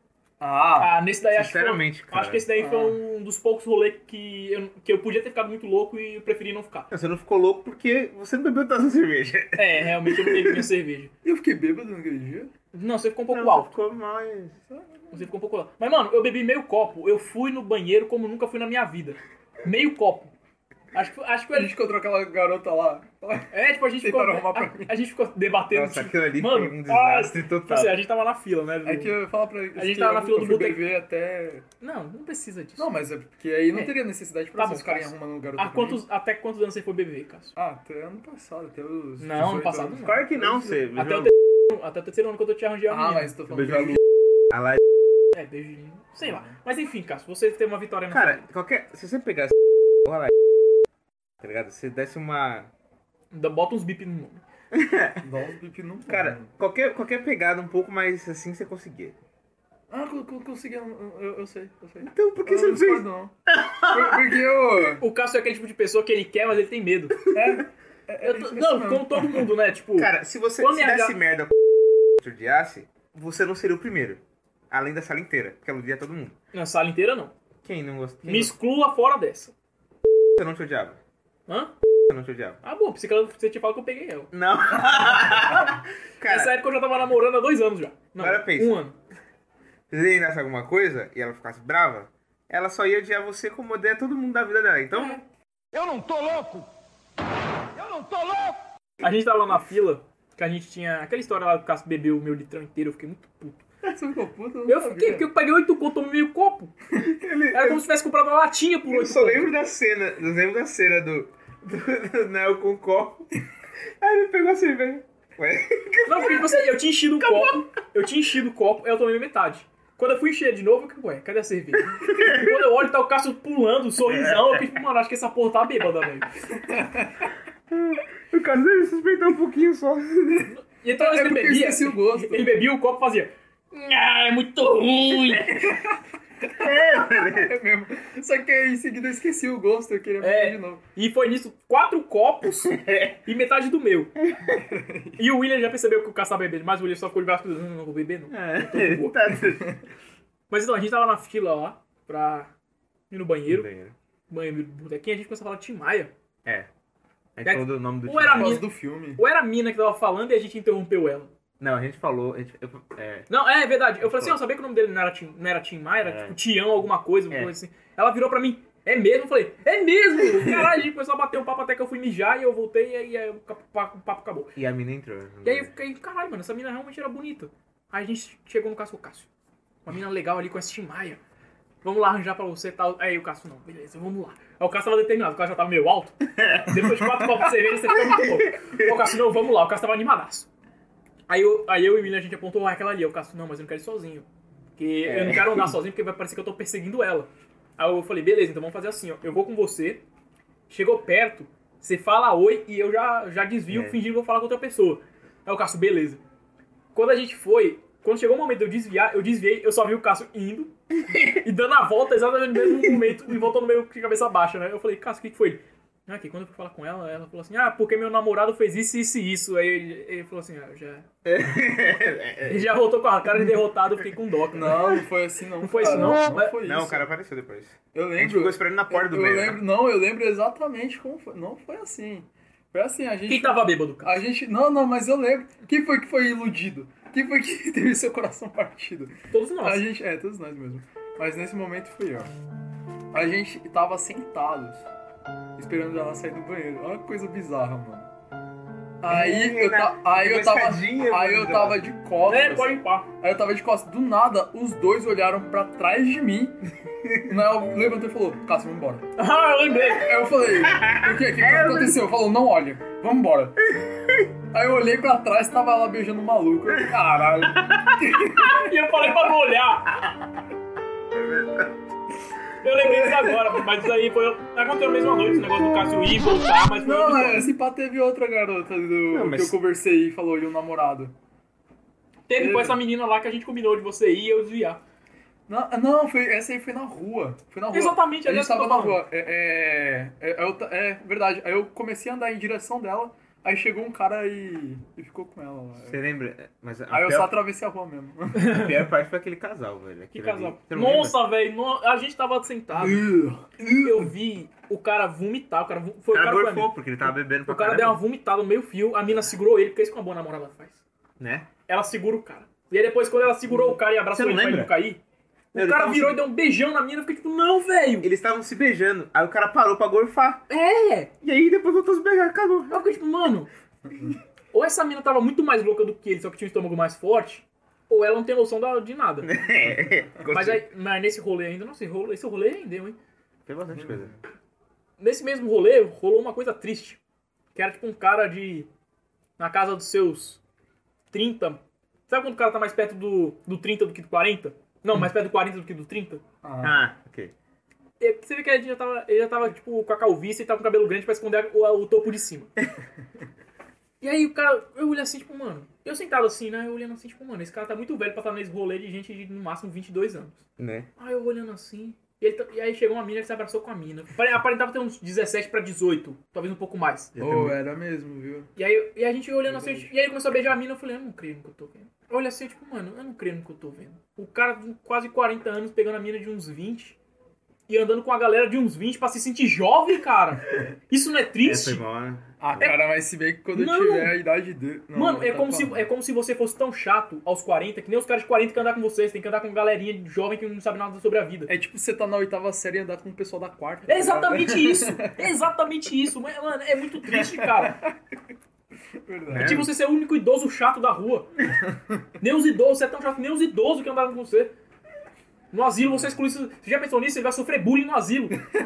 Ah, Ah, nesse daí acho que, foi, Sinceramente, cara. acho que esse daí foi Ah. um dos poucos rolês que eu, que eu podia ter ficado muito louco e eu preferi não ficar. Você não ficou louco porque você não bebeu tanta cerveja. É, realmente eu não bebi minha cerveja. eu fiquei bêbado naquele dia. Não, você ficou um pouco Não, alto. ficou mais... Você ficou um pouco alto. Mas, mano, eu bebi meio copo. Eu fui no banheiro como nunca fui na minha vida. Meio copo. Acho que, acho que A gente encontrou aquela garota lá. É, tipo, a gente ficou. Tentaram arrumar pra A, mim. a gente ficou debatendo. Nossa, tipo, aquilo ali mano, foi um desastre ah, total. assim, a gente tava na fila, né? do- É que eu ia falar pra eles A gente que tava eu na fila do nunca fui boteco. beber até... Não, não precisa disso. Não, mas é porque aí não É. teria necessidade pra Tá vocês bom, ficarem Cássio. arrumando um garoto Há pra quantos, mim. até quantos anos você foi beber, Cássio? Ah, até ano passado, até os Não, ano dezoito passado anos. não. Claro que não, você Até beijou o, terceiro, até o terceiro ano que eu tô te arranjando a Ah, menina. mas tô Você falando beijou a de... Lu. A lá... É, beijinho. Sei lá. Mas enfim, Cássio, você teve uma vitória na Cara, sua vida. qualquer... Se você pegasse porra lá, tá ligado? Se desse uma... Ainda bota uns bip no nome. Dá uns bip não Cara, tem. qualquer, qualquer pegada um pouco mais assim você conseguia. Ah, co- co- consegui, eu, eu, eu sei, eu sei. Então por que Eu você não não fez? discordo, não. Por- Porque eu... O Cássio é aquele tipo de pessoa que ele quer, mas ele tem medo. É, é, é Eu tô- isso não, mesmo. como todo mundo, né? Tipo, Cara, se você Quando se minha desse ga- merda com se odiasse, você não seria o primeiro. Além da sala inteira, porque ela odia todo mundo. na sala inteira não. Quem não gosta? Quem Me exclua fora dessa. Você não te odiava? Hã? Você não te odiava? Ah, bom, pensei que ela- você tinha falado que eu peguei ela. Não. Nessa Cara, época eu já tava namorando há dois anos já. Não, Agora pensa. um ano. se você ainda alguma coisa e ela ficasse brava, ela só ia odiar você como odeia todo mundo da vida dela. Então, Eu não tô louco! Eu não tô louco! A gente tava lá na fila, que a gente tinha... Aquela história lá do Cássio bebeu o meu litrão inteiro, eu fiquei muito puto. Você ficou puto? Eu, não Eu sabia. fiquei, porque eu paguei oito conto, tomei meio copo. Era como se tivesse comprado uma latinha por eu oito só conto. lembro da cena, eu lembro da cena do, do, do Nel com o copo. Aí ele pegou a cerveja. Ué? Não, porque tipo assim, eu tinha enchido o copo, eu tinha enchido o copo, aí eu tomei metade. Quando eu fui encher de novo, eu fiquei, ué, cadê a cerveja? E quando eu olho, tá o Cássio pulando, sorrisão, eu fiquei, mano, acho que essa porra tá bêbada, velho. O cara deve suspeitar um pouquinho só. E então É ele porque eu bebia, esqueci o gosto. ele bebia o copo e fazia, ah, é muito ruim. É mesmo. Só que aí, em seguida eu esqueci o gosto, eu queria beber É. de novo. E foi nisso, quatro copos e metade do meu. E o William já percebeu que o Cássio tava bebendo, mas o William só ficou de braço cruzado, não, não vou beber não. É, Tô de boa. tá Mas então, a gente tava na fila lá, pra ir no banheiro, Banheiro. banheiro do botequinho, a gente começou a falar de Tim Maia. É. A gente É- falou do nome do Ou time. era Por causa mina- do filme. Ou era a mina que tava falando e a gente interrompeu ela. Não, a gente falou. A gente, eu, é, Não, é verdade. Eu falei assim, eu sabia que o nome dele não era Tim, não era Tim Maia, era É. tipo Tião alguma coisa, uma É. coisa assim. Ela virou pra mim, é mesmo? Eu falei, é mesmo? Caralho, a gente começou a bater um papo até que eu fui mijar e eu voltei e aí, aí o papo, papo- o papo acabou. e a mina entrou. E aí eu fiquei, caralho, mano, essa mina realmente era bonita. Aí a gente chegou no Cássio, Cássio, uma mina legal ali com essa Tim Maia. Vamos lá arranjar pra você e tal. Aí o Cássio, não, beleza, vamos lá. Aí o Cássio tava determinado, o Cássio já tava meio alto. Depois de quatro copos de cerveja, você fica muito louco. Aí o Cássio, não, vamos lá, o Cássio tava animadaço. Aí eu, aí eu e o William, a gente apontou, ah, aquela ali. Aí o Cássio, não, mas eu não quero ir sozinho. Porque eu não quero andar sozinho, porque vai parecer que eu tô perseguindo ela. Aí eu falei, beleza, então vamos fazer assim, ó. Eu vou com você, chegou perto, você fala oi e eu já, já desvio, É. fingindo que vou falar com outra pessoa. Aí o Cássio, beleza. Quando a gente foi, quando chegou o momento de eu desviar, eu desviei, eu só vi o Cássio indo e dando a volta exatamente no mesmo momento e voltando meio de cabeça baixa, né? Eu falei, Cássio, o que que foi? Ah, que quando eu fui falar com ela, ela falou assim, ah, porque meu namorado fez isso, isso e isso. Aí ele, ele falou assim, ah, eu já... Ele já voltou com a cara de derrotado, eu fiquei com dó. Cara. Não, não foi assim não. Não foi isso, cara. não? Não, Mas- foi isso. Não, o cara apareceu depois. Eu A gente lembro. ficou esperando na porta do eu meio. lembro, não, eu lembro exatamente como foi. Não foi assim. Foi assim, a gente... Quem tava bêbado, cara? A gente... Não, não, mas eu lembro. Quem foi que foi iludido? Quem foi que teve seu coração partido? Todos nós. A gente... É, todos nós mesmo. Mas nesse momento fui eu. A gente tava sentados, esperando ela sair do banheiro. Olha que coisa bizarra, mano. Aí eu, ta... aí eu tava... escadinha, Aí eu mano. tava de costas. É, pode limpar. Aí eu tava de costas. Do nada, os dois olharam pra trás de mim. Não, levantou e falou, Cássio, vamos embora. Ah, eu lembrei. Aí eu falei, o que? O que, que aconteceu? Falou, não olha, vamos embora. Aí eu olhei pra trás, tava ela beijando o maluco. Eu, caralho. E eu falei pra não olhar. Eu lembrei disso agora, mas isso aí foi... Aconteceu na mesma noite, esse negócio do Cássio ir e voltar, mas foi Não, outro mas história. esse pá teve outra garota do, Não, mas- que eu conversei e falou, e um namorado. Teve, foi essa menina lá que a gente combinou de você ir e eu desviar. Não, não foi, essa aí foi na rua. Foi na rua. Exatamente, a é gente dessa que eu tava tô na falando. rua. É, é, é, eu ta- é verdade. Aí eu comecei a andar em direção dela, aí chegou um cara e, e ficou com ela lá. Você lembra? Mas a, Aí eu pior, só atravessei a rua mesmo. a pior parte foi aquele casal, velho. Que Aquele casal. ali. Você não lembra? Nossa, velho, no- a gente tava sentado. Eu vi o cara vomitar. O cara, vo- foi O o cara cara, foi a gorfou, mina. porque ele tava bebendo pra O cara deu caramba, uma vomitada no meio fio, a mina segurou ele, porque é isso que uma boa namorada faz. né? Ela segura o cara. E aí depois, quando ela segurou o cara e abraçou Você ele não pra ele não lembra? cair, o Eles cara tavam virou se- e deu um beijão na mina. Eu fiquei tipo, não, velho. Eles estavam se beijando, aí o cara parou pra gorfar. É. E aí depois voltou a se beijar, acabou. Eu fiquei tipo, mano, ou essa mina tava muito mais louca do que ele, só que tinha um estômago mais forte, ou ela não tem noção da- de nada. É, Mas, aí, mas nesse rolê ainda, nossa, esse rolê, esse rolê rendeu, hein? Tem bastante coisa. Nesse mesmo rolê, rolou uma coisa triste. Que era tipo um cara de... Na casa dos seus trinta... Sabe quando o cara tá mais perto do, do trinta do que do quarenta? Não, mais perto do quarenta do que do trinta? Ah, ok. E você vê que ele já tava, ele já tava tipo, com a calvície e tava com o cabelo grande pra esconder o, o topo de cima. E aí o cara, eu olhei assim, tipo, mano... Eu sentado assim, né? Eu olhando assim, tipo, mano, esse cara tá muito velho pra estar nesse rolê de gente de no máximo vinte e dois anos. Né? Aí eu olhando assim... E, ele tá- e aí chegou uma mina que se abraçou com a mina. Apare- Aparentava ter uns dezessete pra dezoito, talvez um pouco mais. Oh, era mesmo, viu? E aí e a gente olhando assim, e aí ele começou a beijar a mina, eu falei, eu não creio no que eu tô vendo. Eu olhei assim, tipo, mano, eu não creio no que eu tô vendo. O cara de quase quarenta anos pegando a mina de uns vinte e andando com a galera de uns vinte pra se sentir jovem, cara. Isso não é Essa triste? foi mal, né? Ah, cara, mas se bem que quando Não. eu tiver a idade dele... Não, Mano, é tá como, se, falando. é como se você fosse tão chato aos quarenta, que nem os caras de quarenta que andar com você, você tem que andar com galerinha de jovem que não sabe nada sobre a vida. É tipo você tá na oitava série e andar com o pessoal da quarta. É exatamente isso! É exatamente isso! Mas, mano, é muito triste, cara. Verdade. É tipo você ser o único idoso chato da rua. Nem os idosos, você é tão chato que nem os idosos que andaram com você. No asilo, você exclui. Você já pensou nisso? Você vai sofrer bullying no asilo.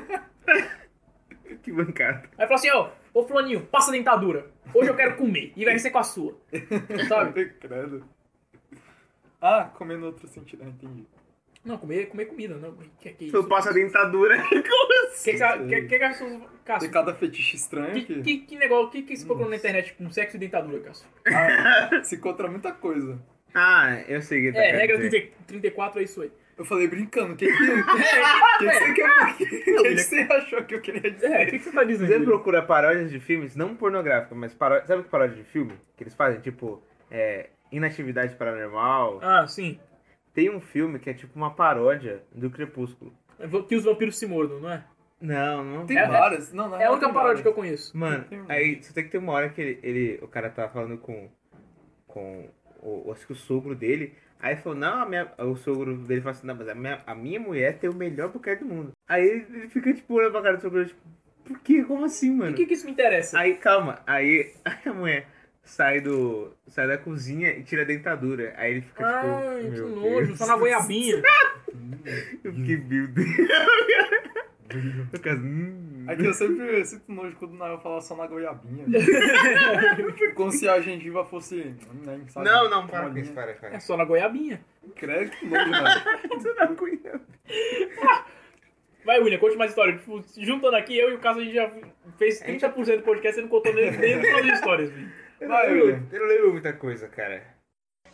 Que bancada. Aí fala assim, ó, ô fulaninho, passa a dentadura. Hoje eu quero comer. E vai ser com a sua. Sabe? Credo. Ah, comendo outro sentido. Ah, entendi. Não, comer, comer comida, não. Que, que Tu isso? passa a dentadura. Como assim? Que que, que, que, que, Tem Cássio, cada fetiche estranho que, que, que, que negócio, que, que você procurou na internet com sexo e dentadura, Cássio? Ah, se encontra muita coisa. Ah, eu sei que tá É, querendo regra dizer. trinta, trinta e quatro é isso aí. Eu falei brincando, o que que, que, que, você quer, que, que, que você achou que eu queria dizer? É, o que, que você tá dizendo? Você William? procura paródias de filmes, não pornográficas, mas paródias. Sabe que paródia de filme que eles fazem? Tipo, é, Inatividade Paranormal. Ah, sim. Tem um filme que é tipo uma paródia do Crepúsculo. Que os vampiros se mordam, não é? Não, não. Tem É- várias. Não, não, É a não única tem paródia que eu várias. conheço. Mano, Tem um- aí você tem que ter uma hora que ele, ele- o cara tá falando com, com o, acho que o sogro dele. Aí ele falou, não, a minha, o sogro dele falou assim, não, mas a minha, a minha mulher tem o melhor buquê do mundo. Aí ele fica tipo olhando pra cara do sogro, tipo, por quê? Como assim, E mano? o que, que isso me interessa? Aí, calma, aí a mulher sai do. sai da cozinha e tira a dentadura. Aí ele fica Ai, tipo. que Meu nojo, Deus. só na goiabinha. Eu fiquei, meu Deus. Eu fiquei, hum. É que eu sempre sinto nojo quando o Nael fala só na goiabinha. Como se a gengiva fosse... né, sabe, Não, não, para com molinha. isso, para, para. É só na goiabinha. Credo, que nojo, né? Vai, William, conte mais história. Tipo, juntando aqui, eu e o Cássio, a gente já fez trinta por cento do podcast e não contou nem, nem todas as histórias, William. Eu Vai, não, lembro, William. eu não lembro muita coisa, cara.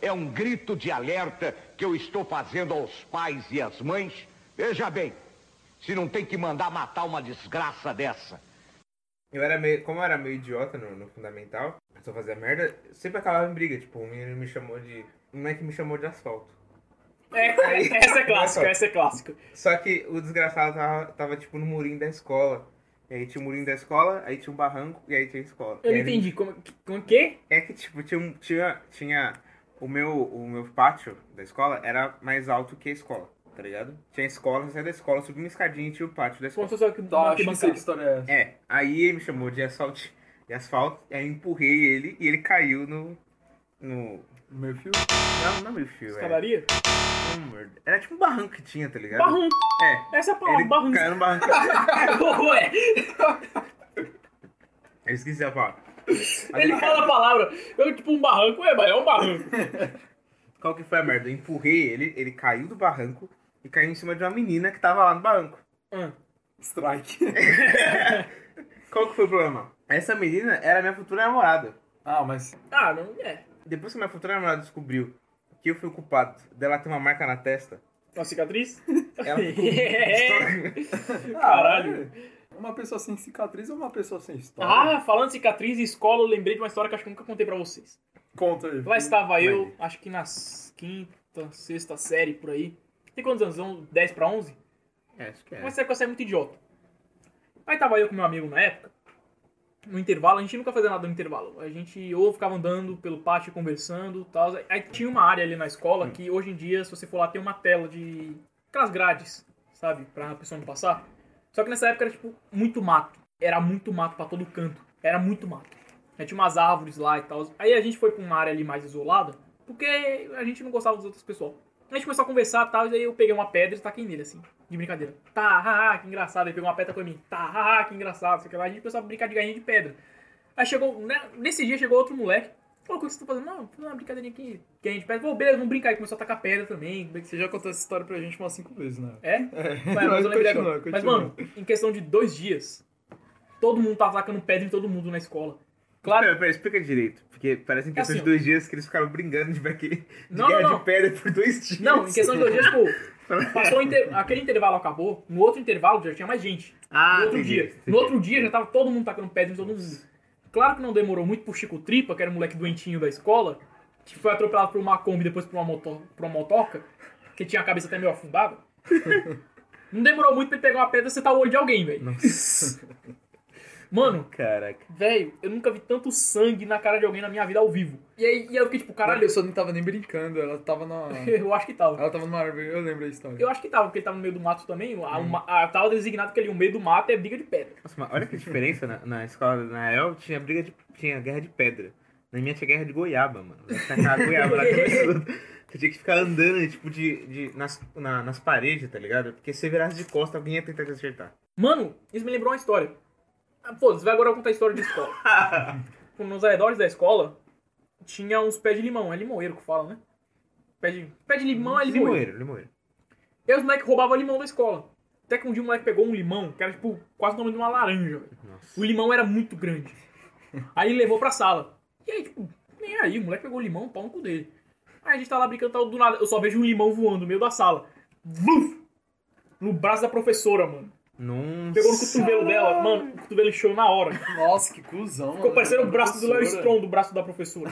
É um grito de alerta que eu estou fazendo aos pais e às mães. Veja bem, se não tem que mandar matar uma desgraça dessa. Eu era meio, como eu era meio idiota no, no fundamental, só fazia merda, sempre acabava em briga. Tipo, um menino me chamou de... Um moleque me chamou de asfalto. É, essa é clássica, essa é clássica. Só que o desgraçado tava, tava tipo no murinho da escola. E aí tinha o murinho da escola, aí tinha um barranco e aí tinha a escola. Eu e não aí, entendi, como, como que? É que tipo, tinha, um- tinha, tinha o meu, o meu pátio da escola era mais alto que a escola, tá ligado? Tinha a escola, você saía da escola, subia uma escadinha e tinha o pátio da escola. Como se fosse Tá, uma acho que sei arquibancada. que história é essa. É, aí ele me chamou de asfalto, de asfalto, e aí eu empurrei ele e ele caiu no... no... No meu fio? Não, não é meu fio, é. Escadaria? Hum, Era tipo um barranco que tinha, tá ligado? Barranco. É. Essa é a palavra, Ele barranco. caiu no barranco. Ué, Eu esqueci a palavra. ele fala a palavra, eu tipo um barranco, ué, mas é um barranco. Qual que foi a merda? Eu empurrei ele, ele caiu do barranco e caiu em cima de uma menina que tava lá no barranco. Ah, Strike. Qual que foi o problema? Essa menina era minha futura namorada. Ah, mas... Ah, não é. Depois que minha futura namorada descobriu que eu fui o culpado dela ter uma marca na testa, Uma cicatriz? ela ficou É. Caralho. Ah, uma pessoa sem cicatriz ou uma pessoa sem história? Ah, falando de cicatriz e escola, eu lembrei de uma história que acho que eu nunca contei pra vocês. Conta aí. Lá estava eu, Vai. acho que nas quinta, sexta série, por aí. Tem quantos anos? Uns dez pra onze? É, acho que é. Uma série que eu saí muito idiota. Aí tava eu com meu amigo na época. No intervalo, a gente nunca fazia nada no intervalo. A gente ou ficava andando pelo pátio, conversando e tal. Aí tinha uma área ali na escola que hoje em dia, se você for lá, tem uma tela de... aquelas grades, sabe? Pra pessoa não passar. Só que nessa época era, tipo, muito mato. Era muito mato pra todo canto. Era muito mato. Aí tinha umas árvores lá e tal. Aí a gente foi pra uma área ali mais isolada, porque a gente não gostava dos outros pessoal. A gente começou a conversar e tal, e aí eu peguei uma pedra e taquei nele, assim, de brincadeira. Tá, haha, que engraçado. Aí pegou uma pedra com mim. Tá, haha, que engraçado. Sei lá, a gente começou a brincar de galinha de pedra. Aí chegou, né, nesse dia chegou outro moleque. Falou, o que você tá fazendo? Não, fiz uma brincadeirinha aqui, galinha de pedra. Falou, beleza, vamos brincar. Aí começou a tacar pedra também. Você já contou essa história pra gente umas cinco vezes, né? É? Mas, mas eu lembrei agora. Continua, Mas, continua. mano, em questão de dois dias, todo mundo tava tacando pedra em todo mundo na escola. Claro. Pera, pera, explica direito. Porque parece em questão assim, de dois dias que eles ficaram brigando de, de Não, guerra não, não. de pedra por dois dias. Não, em questão de dois dias, tipo, passou o inter... aquele intervalo acabou, no outro intervalo já tinha mais gente. Ah, no outro entendi, dia. entendi. No outro dia já tava todo mundo tacando pedra em todo mundo. Claro que não demorou muito pro Chico Tripa, que era o moleque doentinho da escola, que foi atropelado por uma Kombi e depois por uma, moto... por uma motoca, que tinha a cabeça até meio afundada. Não demorou muito pra ele pegar uma pedra e acertar o olho de alguém, velho. Mano, Caraca. velho, eu nunca vi tanto sangue na cara de alguém na minha vida ao vivo. E aí, e aí eu fiquei tipo, A caralho, pessoa não tava nem brincando, ela tava na... eu acho que tava. Ela tava numa árvore, eu lembro da história. Eu acho que tava, porque ele tava no meio do mato também. A, uma, a, tava designado que ali o meio do mato é briga de pedra. Nossa, mas olha que diferença na, na escola na El tinha briga de. Tinha guerra de pedra. Na minha tinha guerra de goiaba, mano. Vai tacar a goiaba na cabeça. Você tinha que ficar andando, tipo, de, de, nas, na- nas paredes, tá ligado? Porque se você virasse de costa, alguém ia tentar te acertar. Mano, isso me lembrou uma história. Ah, foda-se, vai agora eu contar a história de escola. Nos arredores da escola, tinha uns pés de limão. É limoeiro que fala, né? Pé de, pé de limão é limoeiro. Limoeiro, limoeiro. E aí os moleques roubavam limão da escola. Até que um dia o moleque pegou um limão, que era, tipo, quase o tamanho de uma laranja, velho. Nossa. O limão era muito grande. Aí ele levou pra sala. E aí, tipo, nem aí, o moleque pegou o limão, pau no cu dele. Aí a gente tá lá brincando, tal, do nada, eu só vejo um limão voando no meio da sala. Vuf! No braço da professora, mano. Nossa. Pegou no cotovelo dela, mano, o cotovelo inchou na hora. Nossa, que cuzão, Ficou mano. parecendo o braço do Léo Professora. Strong, do braço da professora.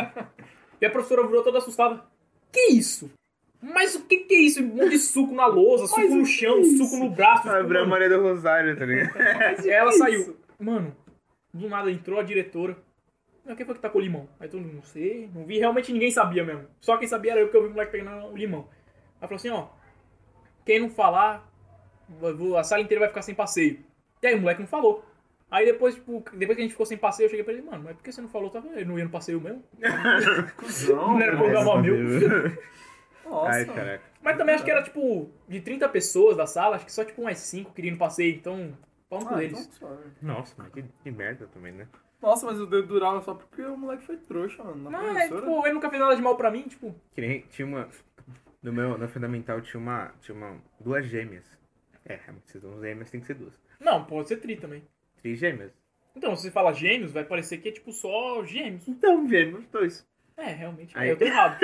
E a professora virou toda assustada. Que isso? Mas o que que é isso? Um monte de suco na lousa, suco no chão, suco no braço. Abriu a Suco, Maria do Rosário, tá ligado? E aí ela saiu. Mano, do nada entrou a diretora. "Mas quem foi que tacou limão?" Aí todo mundo, não sei, não vi. Realmente ninguém sabia mesmo. Só quem sabia era eu, porque eu vi o moleque pegando o limão. Ela falou assim, ó, quem não falar, a sala inteira vai ficar sem passeio. E aí o moleque não falou. Aí depois, tipo, depois que a gente ficou sem passeio, eu cheguei pra ele, mano, mas por que você não falou? Tava, ele não ia no passeio mesmo? Cuzão, Não era velho. programa meu. Nossa. Ai, caraca. Mas também acho que era, tipo, de trinta pessoas da sala, acho que só, tipo, umas cinco queriam ir no passeio. Então, pau no cu Ah, deles. então suave. Nossa, mas que, que merda também, né? Nossa, mas o dedo durava só porque o moleque foi trouxa, mano. Na Não, é, professora. tipo, ele nunca fez nada de mal pra mim, tipo... Que nem tinha uma. No meu, na fundamental tinha uma. Tinha uma. Duas gêmeas. É, realmente, se são gêmeas, tem que ser duas. Não, pode ser tri também. Três gêmeas. Então, se você fala gêmeos, vai parecer que é, tipo, só gêmeos. Então, gêmeos, dois. É, realmente. Aí- Eu tô errado.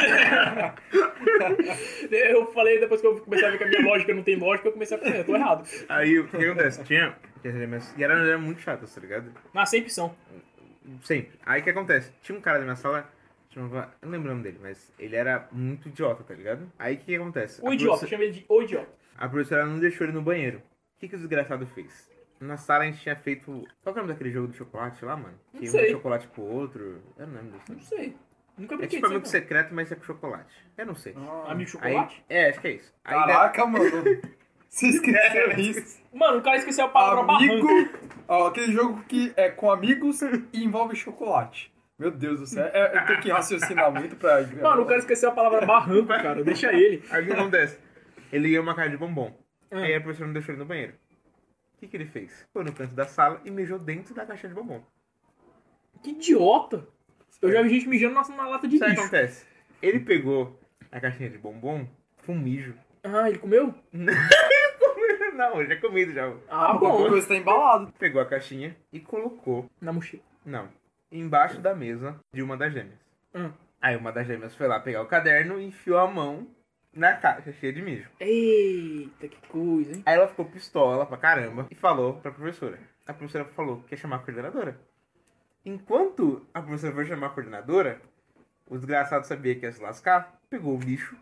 Eu falei, depois que eu comecei a ver que a minha lógica não tem lógica, eu comecei a pensar, eu tô errado. Aí o que acontece? Tinha. E era, era muito chato, tá ligado? Mas sempre são. Sempre. Aí o que acontece? Tinha um cara na minha sala, chamava. Eu não lembro o nome dele, mas ele era muito idiota, tá ligado? Aí o que, que acontece? O A idiota, professora- chama ele de o idiota. A professora não deixou ele no banheiro. O que, que o desgraçado fez? Na sala a gente tinha feito. Qual que é o nome daquele jogo do chocolate lá, mano? Não Que um sei. é chocolate pro outro. Eu não lembro disso. Não sei. Nunca É brinquei tipo disso, amigo não. secreto, mas é com chocolate. Eu não sei. Amigo Aí, chocolate? é, acho que é isso. Aí, Caraca, mano. Você esqueceu isso? Mano, o cara esqueceu a palavra Amigo. barranco. Ó, aquele jogo que é com amigos e envolve chocolate. Meu Deus do céu. É, eu tenho que raciocinar muito pra. Mano, o cara esqueceu a palavra barranco, cara. Deixa ele. Aí o que acontece? Ele ia uma cara de bombom. Ah. Aí a professora não deixou ele no banheiro. O que, que ele fez? Foi no canto da sala e mijou dentro da caixinha de bombom. Que idiota. Eu já vi gente mijando na, na lata de Sabe o que lixo. acontece? Ele pegou a caixinha de bombom com mijo. Ah, ele comeu? Não, já comido já. Ah, O bom. coisa tá embalado. Pegou a caixinha e colocou, Na mochila. não, embaixo da mesa de uma das gêmeas. Hum. Aí uma das gêmeas foi lá pegar o caderno e enfiou a mão na caixa cheia de mijo. Eita, que coisa, hein? Aí ela ficou pistola pra caramba e falou pra professora. A professora falou que ia chamar a coordenadora. Enquanto a professora foi chamar a coordenadora, o desgraçado sabia que ia se lascar, pegou o bicho,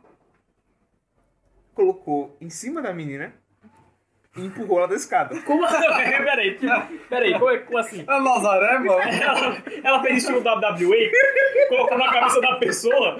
colocou em cima da menina e empurrou ela da escada. Como assim? Peraí, tipo, peraí, como, é- como assim? É Nazaré, mano. Ela, ela fez estilo W W A, colocou na cabeça da pessoa.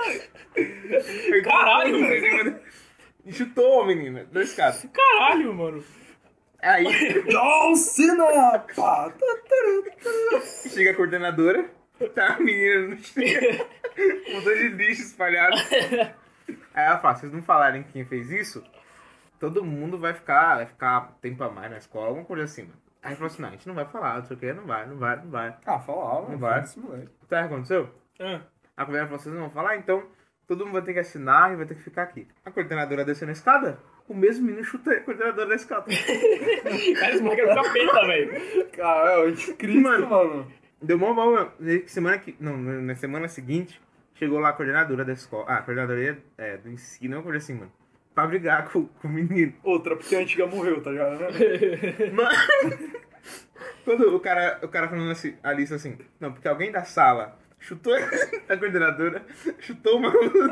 Caralho! E chutou a menina da escada. Caralho, mano. Aí John Cena! Pá. chega a coordenadora, tá a menina no chão, um montão de lixo espalhado. Aí ela fala, se vocês não falarem quem fez isso, todo mundo vai ficar, vai ficar tempo a mais na escola, alguma coisa assim, mano. Aí falou assim, não, a gente não vai falar, não sei o que, não vai, não vai, não vai. Ah, falava. Não vai. foda-se, moleque. Sabe o que aconteceu? Ah, A coordenadora falou, vocês não vão falar, então todo mundo vai ter que assinar e vai ter que ficar aqui. A coordenadora desceu na escada, o mesmo menino chuta a coordenadora da escada. cara, esse moleque era um capeta, velho. Cara, é o anticristo, Mano. mano. Deu mó mal, semana que, não, na semana seguinte, chegou lá a coordenadora da escola, ah, a coordenadora é, do ensino, uma coisa assim, mano, pra brigar com, com o menino. Outra, porque a antiga morreu, tá ligado? Né? Mano, quando o cara, o cara falando assim, a lista assim, não, porque alguém da sala chutou a coordenadora, chutou uma...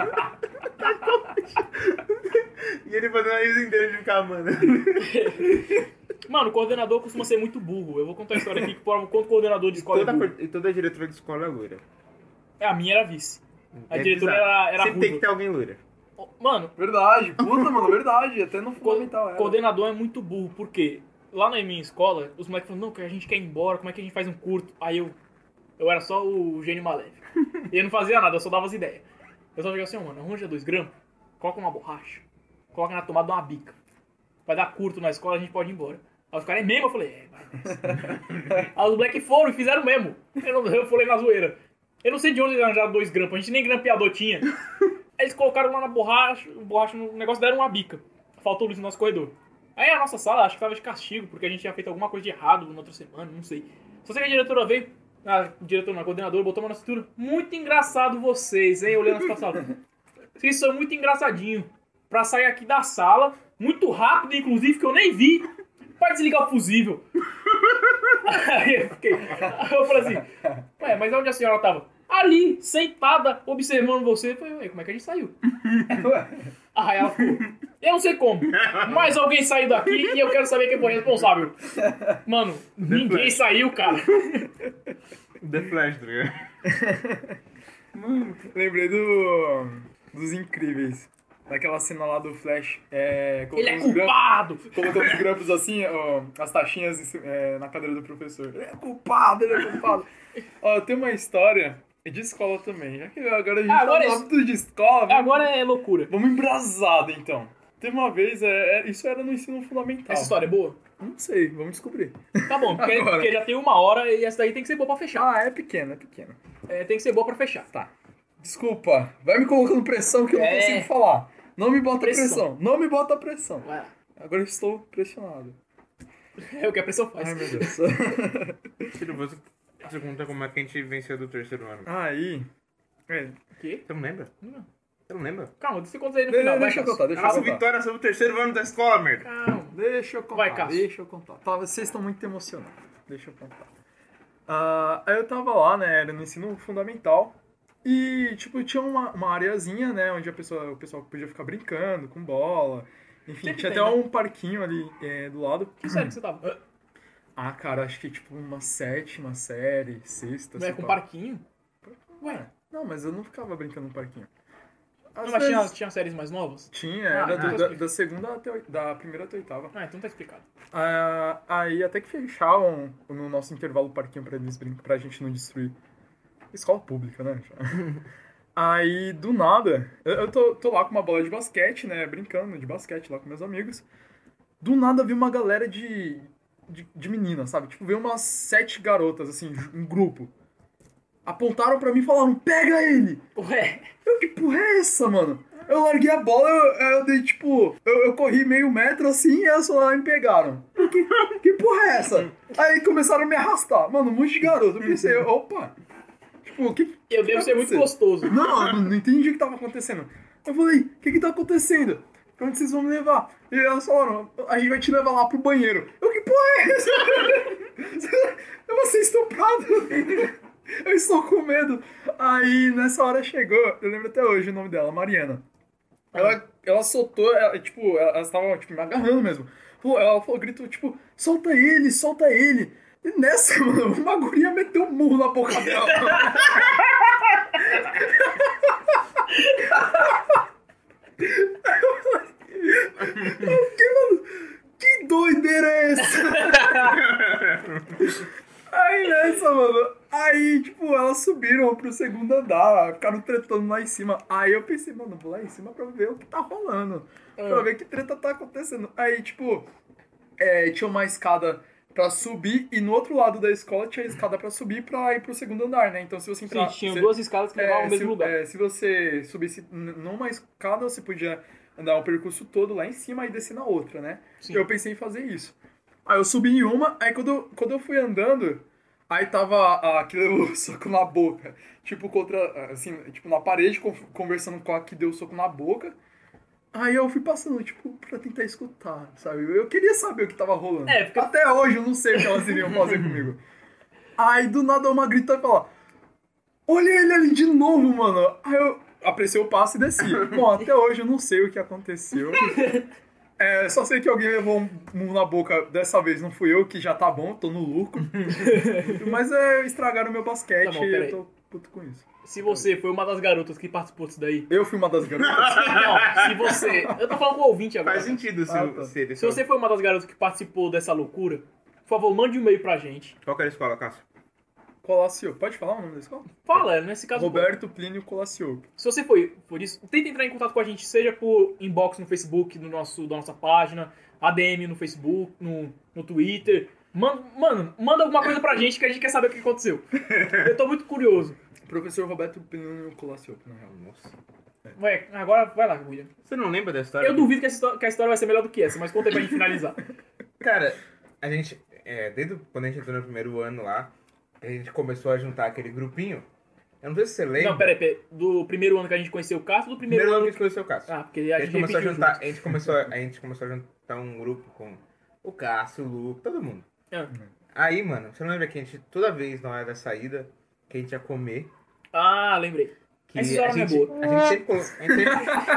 e ele fazendo a risa inteira de ficar, mano. Mano, o coordenador costuma ser muito burro. Eu vou contar a história aqui que prova quanto coordenador de escola Toda, é burro. cor- e toda diretora de escola é loira. É, a minha era vice. A É diretora bizarro. era, era Sempre tem que ruiva. ter alguém loira. Mano, Verdade, puta, mano, verdade. Até no co fundamental era. coordenador é muito burro. Por quê? Lá na minha escola, os moleques falam, não, que a gente quer ir embora, como é que a gente faz um curto? Aí eu... Eu era só o gênio maléfico. E eu não fazia nada, eu só dava as ideias. Eu só chegava assim, mano, arranja dois grampos, coloca uma borracha, coloca na tomada de uma bica. Vai dar curto na escola, a gente pode ir embora. Aí os caras, é mesmo? Eu falei, é, vai nessa. Aí os moleques foram e fizeram mesmo. Eu, não, eu falei na zoeira. Eu não sei de onde eles arranjaram dois grampos, a gente nem grampeador tinha. Aí eles colocaram lá na borracha, borracha no negócio, deram uma bica. Faltou luz no nosso corredor. Aí a nossa sala, acho que tava de castigo, porque a gente tinha feito alguma coisa de errado na outra semana, não sei. Só sei que a diretora veio, a diretora, a coordenadora, botou uma na cintura. Muito engraçado vocês, hein, olhando na sala. Vocês são muito engraçadinhos. Pra sair aqui da sala, muito rápido, inclusive, que eu nem vi, pra desligar o fusível. Aí eu fiquei, aí eu falei assim, ué, mas onde a senhora tava? Ali, sentada, observando você. Eu falei, ué, como é que a gente saiu? Aí ela ficou, eu não sei como, mas alguém saiu daqui e eu quero saber quem foi responsável. Mano, ninguém saiu, cara. The Flash, tá ligado? Lembrei do. Dos Incríveis. Daquela cena lá do Flash. É, Ele é colocando os grampos- culpado. Colocando os grampos assim, ó, as taxinhas em cima- é, na cadeira do professor. Ele é culpado, ele é culpado. Ó, tem uma história de escola também. Já que agora a gente Ah, agora tá no é- hábito de escola, vamos, Agora é loucura. vamos embrasado então. Teve uma vez, é, é, isso era no ensino fundamental. Essa história é boa? Não sei, vamos descobrir. Tá bom, porque, Agora. porque já tem uma hora e essa daí tem que ser boa pra fechar. Ah, é pequena, é pequena. É, tem que ser boa pra fechar. Tá. Desculpa, vai me colocando pressão que eu não É. consigo falar. Não me bota Pressão. pressão. Não me bota pressão. Vai lá. Agora eu estou pressionado. É o que a pessoa faz. Ai, meu Deus. Filho, você, você conta como é que a gente venceu do terceiro ano. Aí, É. quê? Você não lembra? Não. Você não lembra? Calma, você conta aí no Deixa- final. vai, deixa eu Cássio. contar, deixa eu Nossa contar. vitória sobre o terceiro ano da escola, merda. Calma. Deixa eu contar, Vai, Cássio. deixa eu contar. Tá, vocês estão muito emocionados. Deixa eu contar. Ah, aí eu tava lá, né, era no ensino fundamental. E, tipo, tinha uma, uma areazinha, né, onde a pessoa, o pessoal podia ficar brincando com bola. Enfim, Sempre tinha tem, até né? um parquinho ali é, do lado. Que série que você tava? Ah, cara, acho que tipo uma sétima série, sexta, Não é assim, com tal. parquinho? Ué, Não, mas eu não ficava brincando no parquinho. Às não, mas tinha, vezes- tinha séries mais novas? Tinha, Ah, era então do- tá da, explicado. da segunda até oi- da primeira até a oitava. Ah, então tá explicado. Ah, aí até que fechavam no nosso intervalo o parquinho pra eles brincar, pra gente não destruir. Escola pública, né? Aí, do nada, eu, eu tô, tô lá com uma bola de basquete, né? Brincando de basquete lá com meus amigos. Do nada vi uma galera de, de, de meninas, sabe? Tipo, veio umas sete garotas, assim, um grupo. Apontaram pra mim e falaram, pega ele! Ué, Eu, que porra é essa, mano? Eu larguei a bola, eu, eu dei tipo. Eu, eu corri meio metro assim e elas lá me pegaram. Eu, Que, que porra é essa? Aí começaram a me arrastar. Mano, um monte de garoto. Eu pensei, opa. Tipo, o que. eu que devo tá ser muito acontecendo? gostoso. Não, eu não entendi o que tava acontecendo. Eu falei, o que que tá acontecendo? Pra onde vocês vão me levar? E elas falaram, a gente vai te levar lá pro banheiro. Eu, que porra é essa? Eu vou ser estuprado. Eu estou com medo. Aí, nessa hora chegou, eu lembro até hoje o nome dela, Mariana. Ela, ela soltou, ela, tipo, elas estavam tipo, me agarrando mesmo. Pô, ela falou, gritou, tipo, solta ele, solta ele. E nessa, mano, uma guria meteu um murro na boca dela. Eu fiquei, mano, que doideira é essa? Aí nessa, mano, aí, tipo, elas subiram pro segundo andar, ficaram tretando lá em cima. Aí eu pensei, mano, vou lá em cima pra ver o que tá rolando. Pra ver que treta tá acontecendo. Aí, tipo, é, tinha uma escada pra subir e no outro lado da escola tinha escada pra subir pra ir pro segundo andar, né? Então se você entrar... Sim, tinha você- duas escadas que levavam ao mesmo se, lugar. é, se você subisse n- numa escada, você podia andar o percurso todo lá em cima e descer na outra, né? Sim. Eu pensei em fazer isso. Aí eu subi em uma, aí quando eu, quando eu fui andando, aí tava a, a que levou o soco na boca. Tipo, contra, assim, tipo, na parede, con- conversando com a que deu o soco na boca. Aí eu fui passando, tipo, pra tentar escutar, sabe? Eu queria saber o que tava rolando. É, porque- Até hoje eu não sei o que elas iriam fazer comigo. Aí do nada uma grita e fala: olha ele ali de novo, mano. Aí eu apreciei o passo e desci. Bom, até hoje eu não sei o que aconteceu. É, só sei que alguém levou um murro na boca, dessa vez não fui eu, que já tá bom, tô no lucro. Mas é, estragaram meu basquete Tá bom, e peraí. eu tô puto com isso. Se você foi uma das garotas que participou disso daí. Eu fui uma das garotas. Não, se você. Eu tô falando com o ouvinte agora. Faz sentido se, Ah, tá. se, Se você foi uma das garotas que participou dessa loucura, por favor, mande um e-mail pra gente. Qual que era a escola, Cássio? Colacio. Pode falar o nome da escola? Fala, nesse caso. Roberto Plínio Colacio. Se você foi por isso, tenta entrar em contato com a gente, seja por inbox no Facebook, no nosso, da nossa página, A D M no Facebook, no, no Twitter. Man, mano, manda alguma coisa pra gente que a gente quer saber o que aconteceu. Eu tô muito curioso. Professor Roberto Plínio Colacio, na real. Nossa. Ué, agora vai lá, William. Você não lembra da história? Eu duvido que a, história, que a história vai ser melhor do que essa, mas conta aí pra gente finalizar. Cara, a gente, é, desde quando a gente entrou no primeiro ano lá, a gente começou a juntar aquele grupinho. Eu não sei se você lembra. Não, peraí, peraí. Do primeiro ano que a gente conheceu o Cássio, do primeiro, Primeiro ano que a ano... gente conheceu o Cássio. Ah, porque a a gente, gente começou a repetiu juntar, junto. a gente começou, a gente começou a juntar um grupo com o Cássio, o Luke, todo mundo. Ah. Aí, mano, você não lembra que a gente, toda vez na hora da saída, que a gente ia comer, Ah, lembrei. que Essa a história não é gente, boa. a gente sempre... colo- A gente sempre...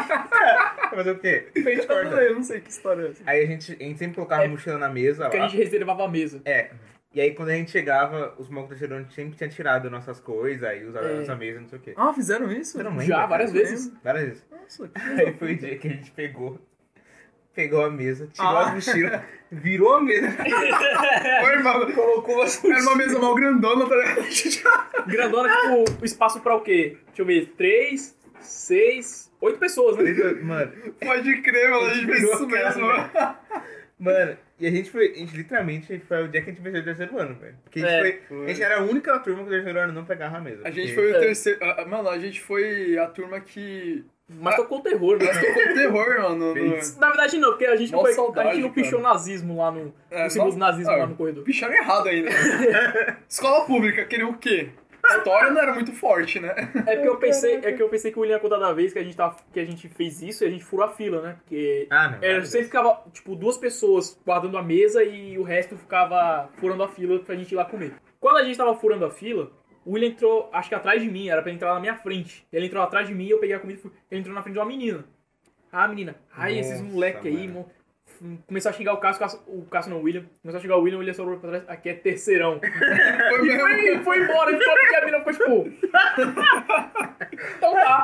Vai fazer o quê? A gente Eu corta. não, eu não sei que história é essa. Aí a gente, a gente sempre colocava É, a mochila na mesa Porque a lá. gente reservava a mesa. É. E aí quando a gente chegava, os malucos do terceiro ano sempre tinham tirado nossas coisas, aí usaram É. a nossa mesa, não sei o quê. Ah, fizeram isso? Você não lembra? Já, cara? várias vezes. Várias vezes. Nossa, que Aí foi o dia que a gente pegou, pegou a mesa, tirou Ah. as mochilas, virou a mesa. Foi, mano. Colocou as Era uma mesa mal grandona, tá ligado? Grandona, tipo, o espaço pra o quê? Deixa eu ver. Três, seis, oito pessoas, né? Mano, Pode crer, mano, a gente fez Virou isso a casa, mesmo. mano, e a gente foi, a gente literalmente foi o dia que a gente venceu o terceiro ano, velho. Porque a gente, É, foi, a gente era a única turma que o terceiro ano não pegava a mesa. A gente porque- foi o É. terceiro... ah, Mano, a gente foi a turma que... Mas tocou terror, né? Mas tocou terror, mano. no- Fez. Na verdade não, porque a gente não Mó foi. saudade, a gente não cara. pichou nazismo lá no. É, o símbolo do nossa- nazismo ah, lá no corredor. Picharam errado ainda. Escola pública, queria o quê? A história não era muito forte, né? É porque eu pensei, é que eu pensei que o William ia contar da vez que a gente tava, que a gente fez isso e a gente furou a fila, né? Porque Ah, não. era, sempre ficava, tipo, duas pessoas guardando a mesa e o resto ficava furando a fila pra gente ir lá comer. Quando a gente tava furando a fila, o William entrou, acho que atrás de mim, era pra entrar na minha frente. Ele entrou atrás de mim, eu peguei a comida e fui, ele entrou na frente de uma menina. Ah, menina, ai, esses Nossa, moleque aí, mano. mo- começou a xingar o Cássio, o Cássio, o Cássio não, o William. Começou a xingar o William, o William sobrou pra trás, aqui é terceirão. Foi E foi, foi embora, ficou porque a menina ficou tipo... Então tá.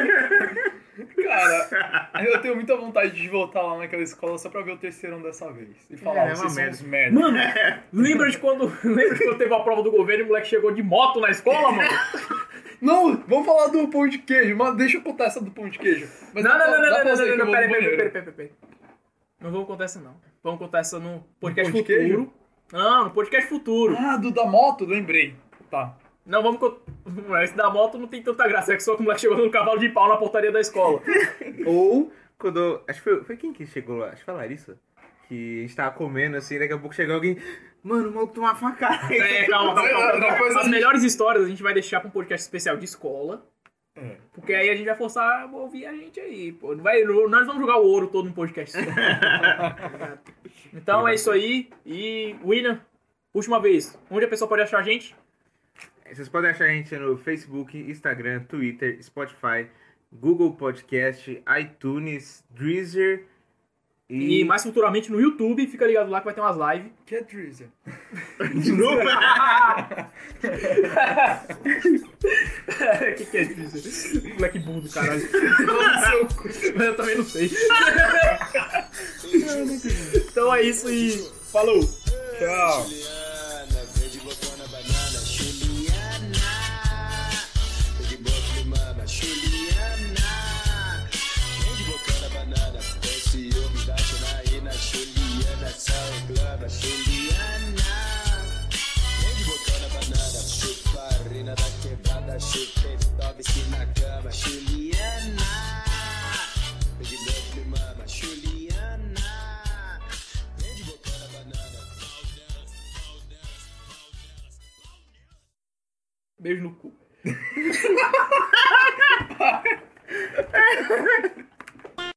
Cara, eu tenho muita vontade de voltar lá naquela escola só pra ver o terceirão dessa vez. E falar, É, é vocês uma são merda. uns merda. Mano, lembra de quando, lembra de quando teve a prova do governo e o moleque chegou de moto na escola, mano? Não, vamos falar do pão de queijo. Mas deixa eu contar essa do pão de queijo. Mas Não, dá não, pra- não, dá não, não, pausa aí não, que eu não, vou peraí, no peraí, banheiro. peraí, peraí, peraí. Não vamos contar essa não. Vamos contar essa no podcast pão de futuro. queijo? Não, no podcast futuro. Ah, do da moto, lembrei. Tá. Não, vamos contar. Esse da moto não tem tanta graça, é que só que o moleque chegou num cavalo de pau na portaria da escola. Ou quando. Acho que foi, foi quem que chegou lá? Acho que foi a Larissa. Que a gente tava comendo assim, daqui a pouco chegou alguém. Mano, o maluco tomou uma facada. É, calma, calma, calma, calma. Depois a As gente- melhores histórias a gente vai deixar pra um podcast especial de escola. É. Porque aí a gente vai forçar a ouvir a gente aí, pô. Não vai, não- nós vamos jogar o ouro todo no podcast. só. Então é isso aí. E, William, última vez, onde a pessoa pode achar a gente? Vocês podem achar a gente no Facebook, Instagram, Twitter, Spotify, Google Podcast, iTunes, Deezer e... E mais futuramente no YouTube, fica ligado lá que vai ter umas lives. Que é Drizzer? De novo? O que, que é isso? Moleque burro do caralho. Mas eu também não sei. Então é isso e falou! Tchau. Juliana, verde bocona banana, Juliana. Verde boca mama, Juliana. Verde bocona banana, com ciúmes da Janaína, Juliana, salglana, Juliana. Verde bocona banana, chuparina da quebrada, chupetove-se na cama, Juliana. Verde boca mama, Juliana. Verde bocona banana. Beijo no cu.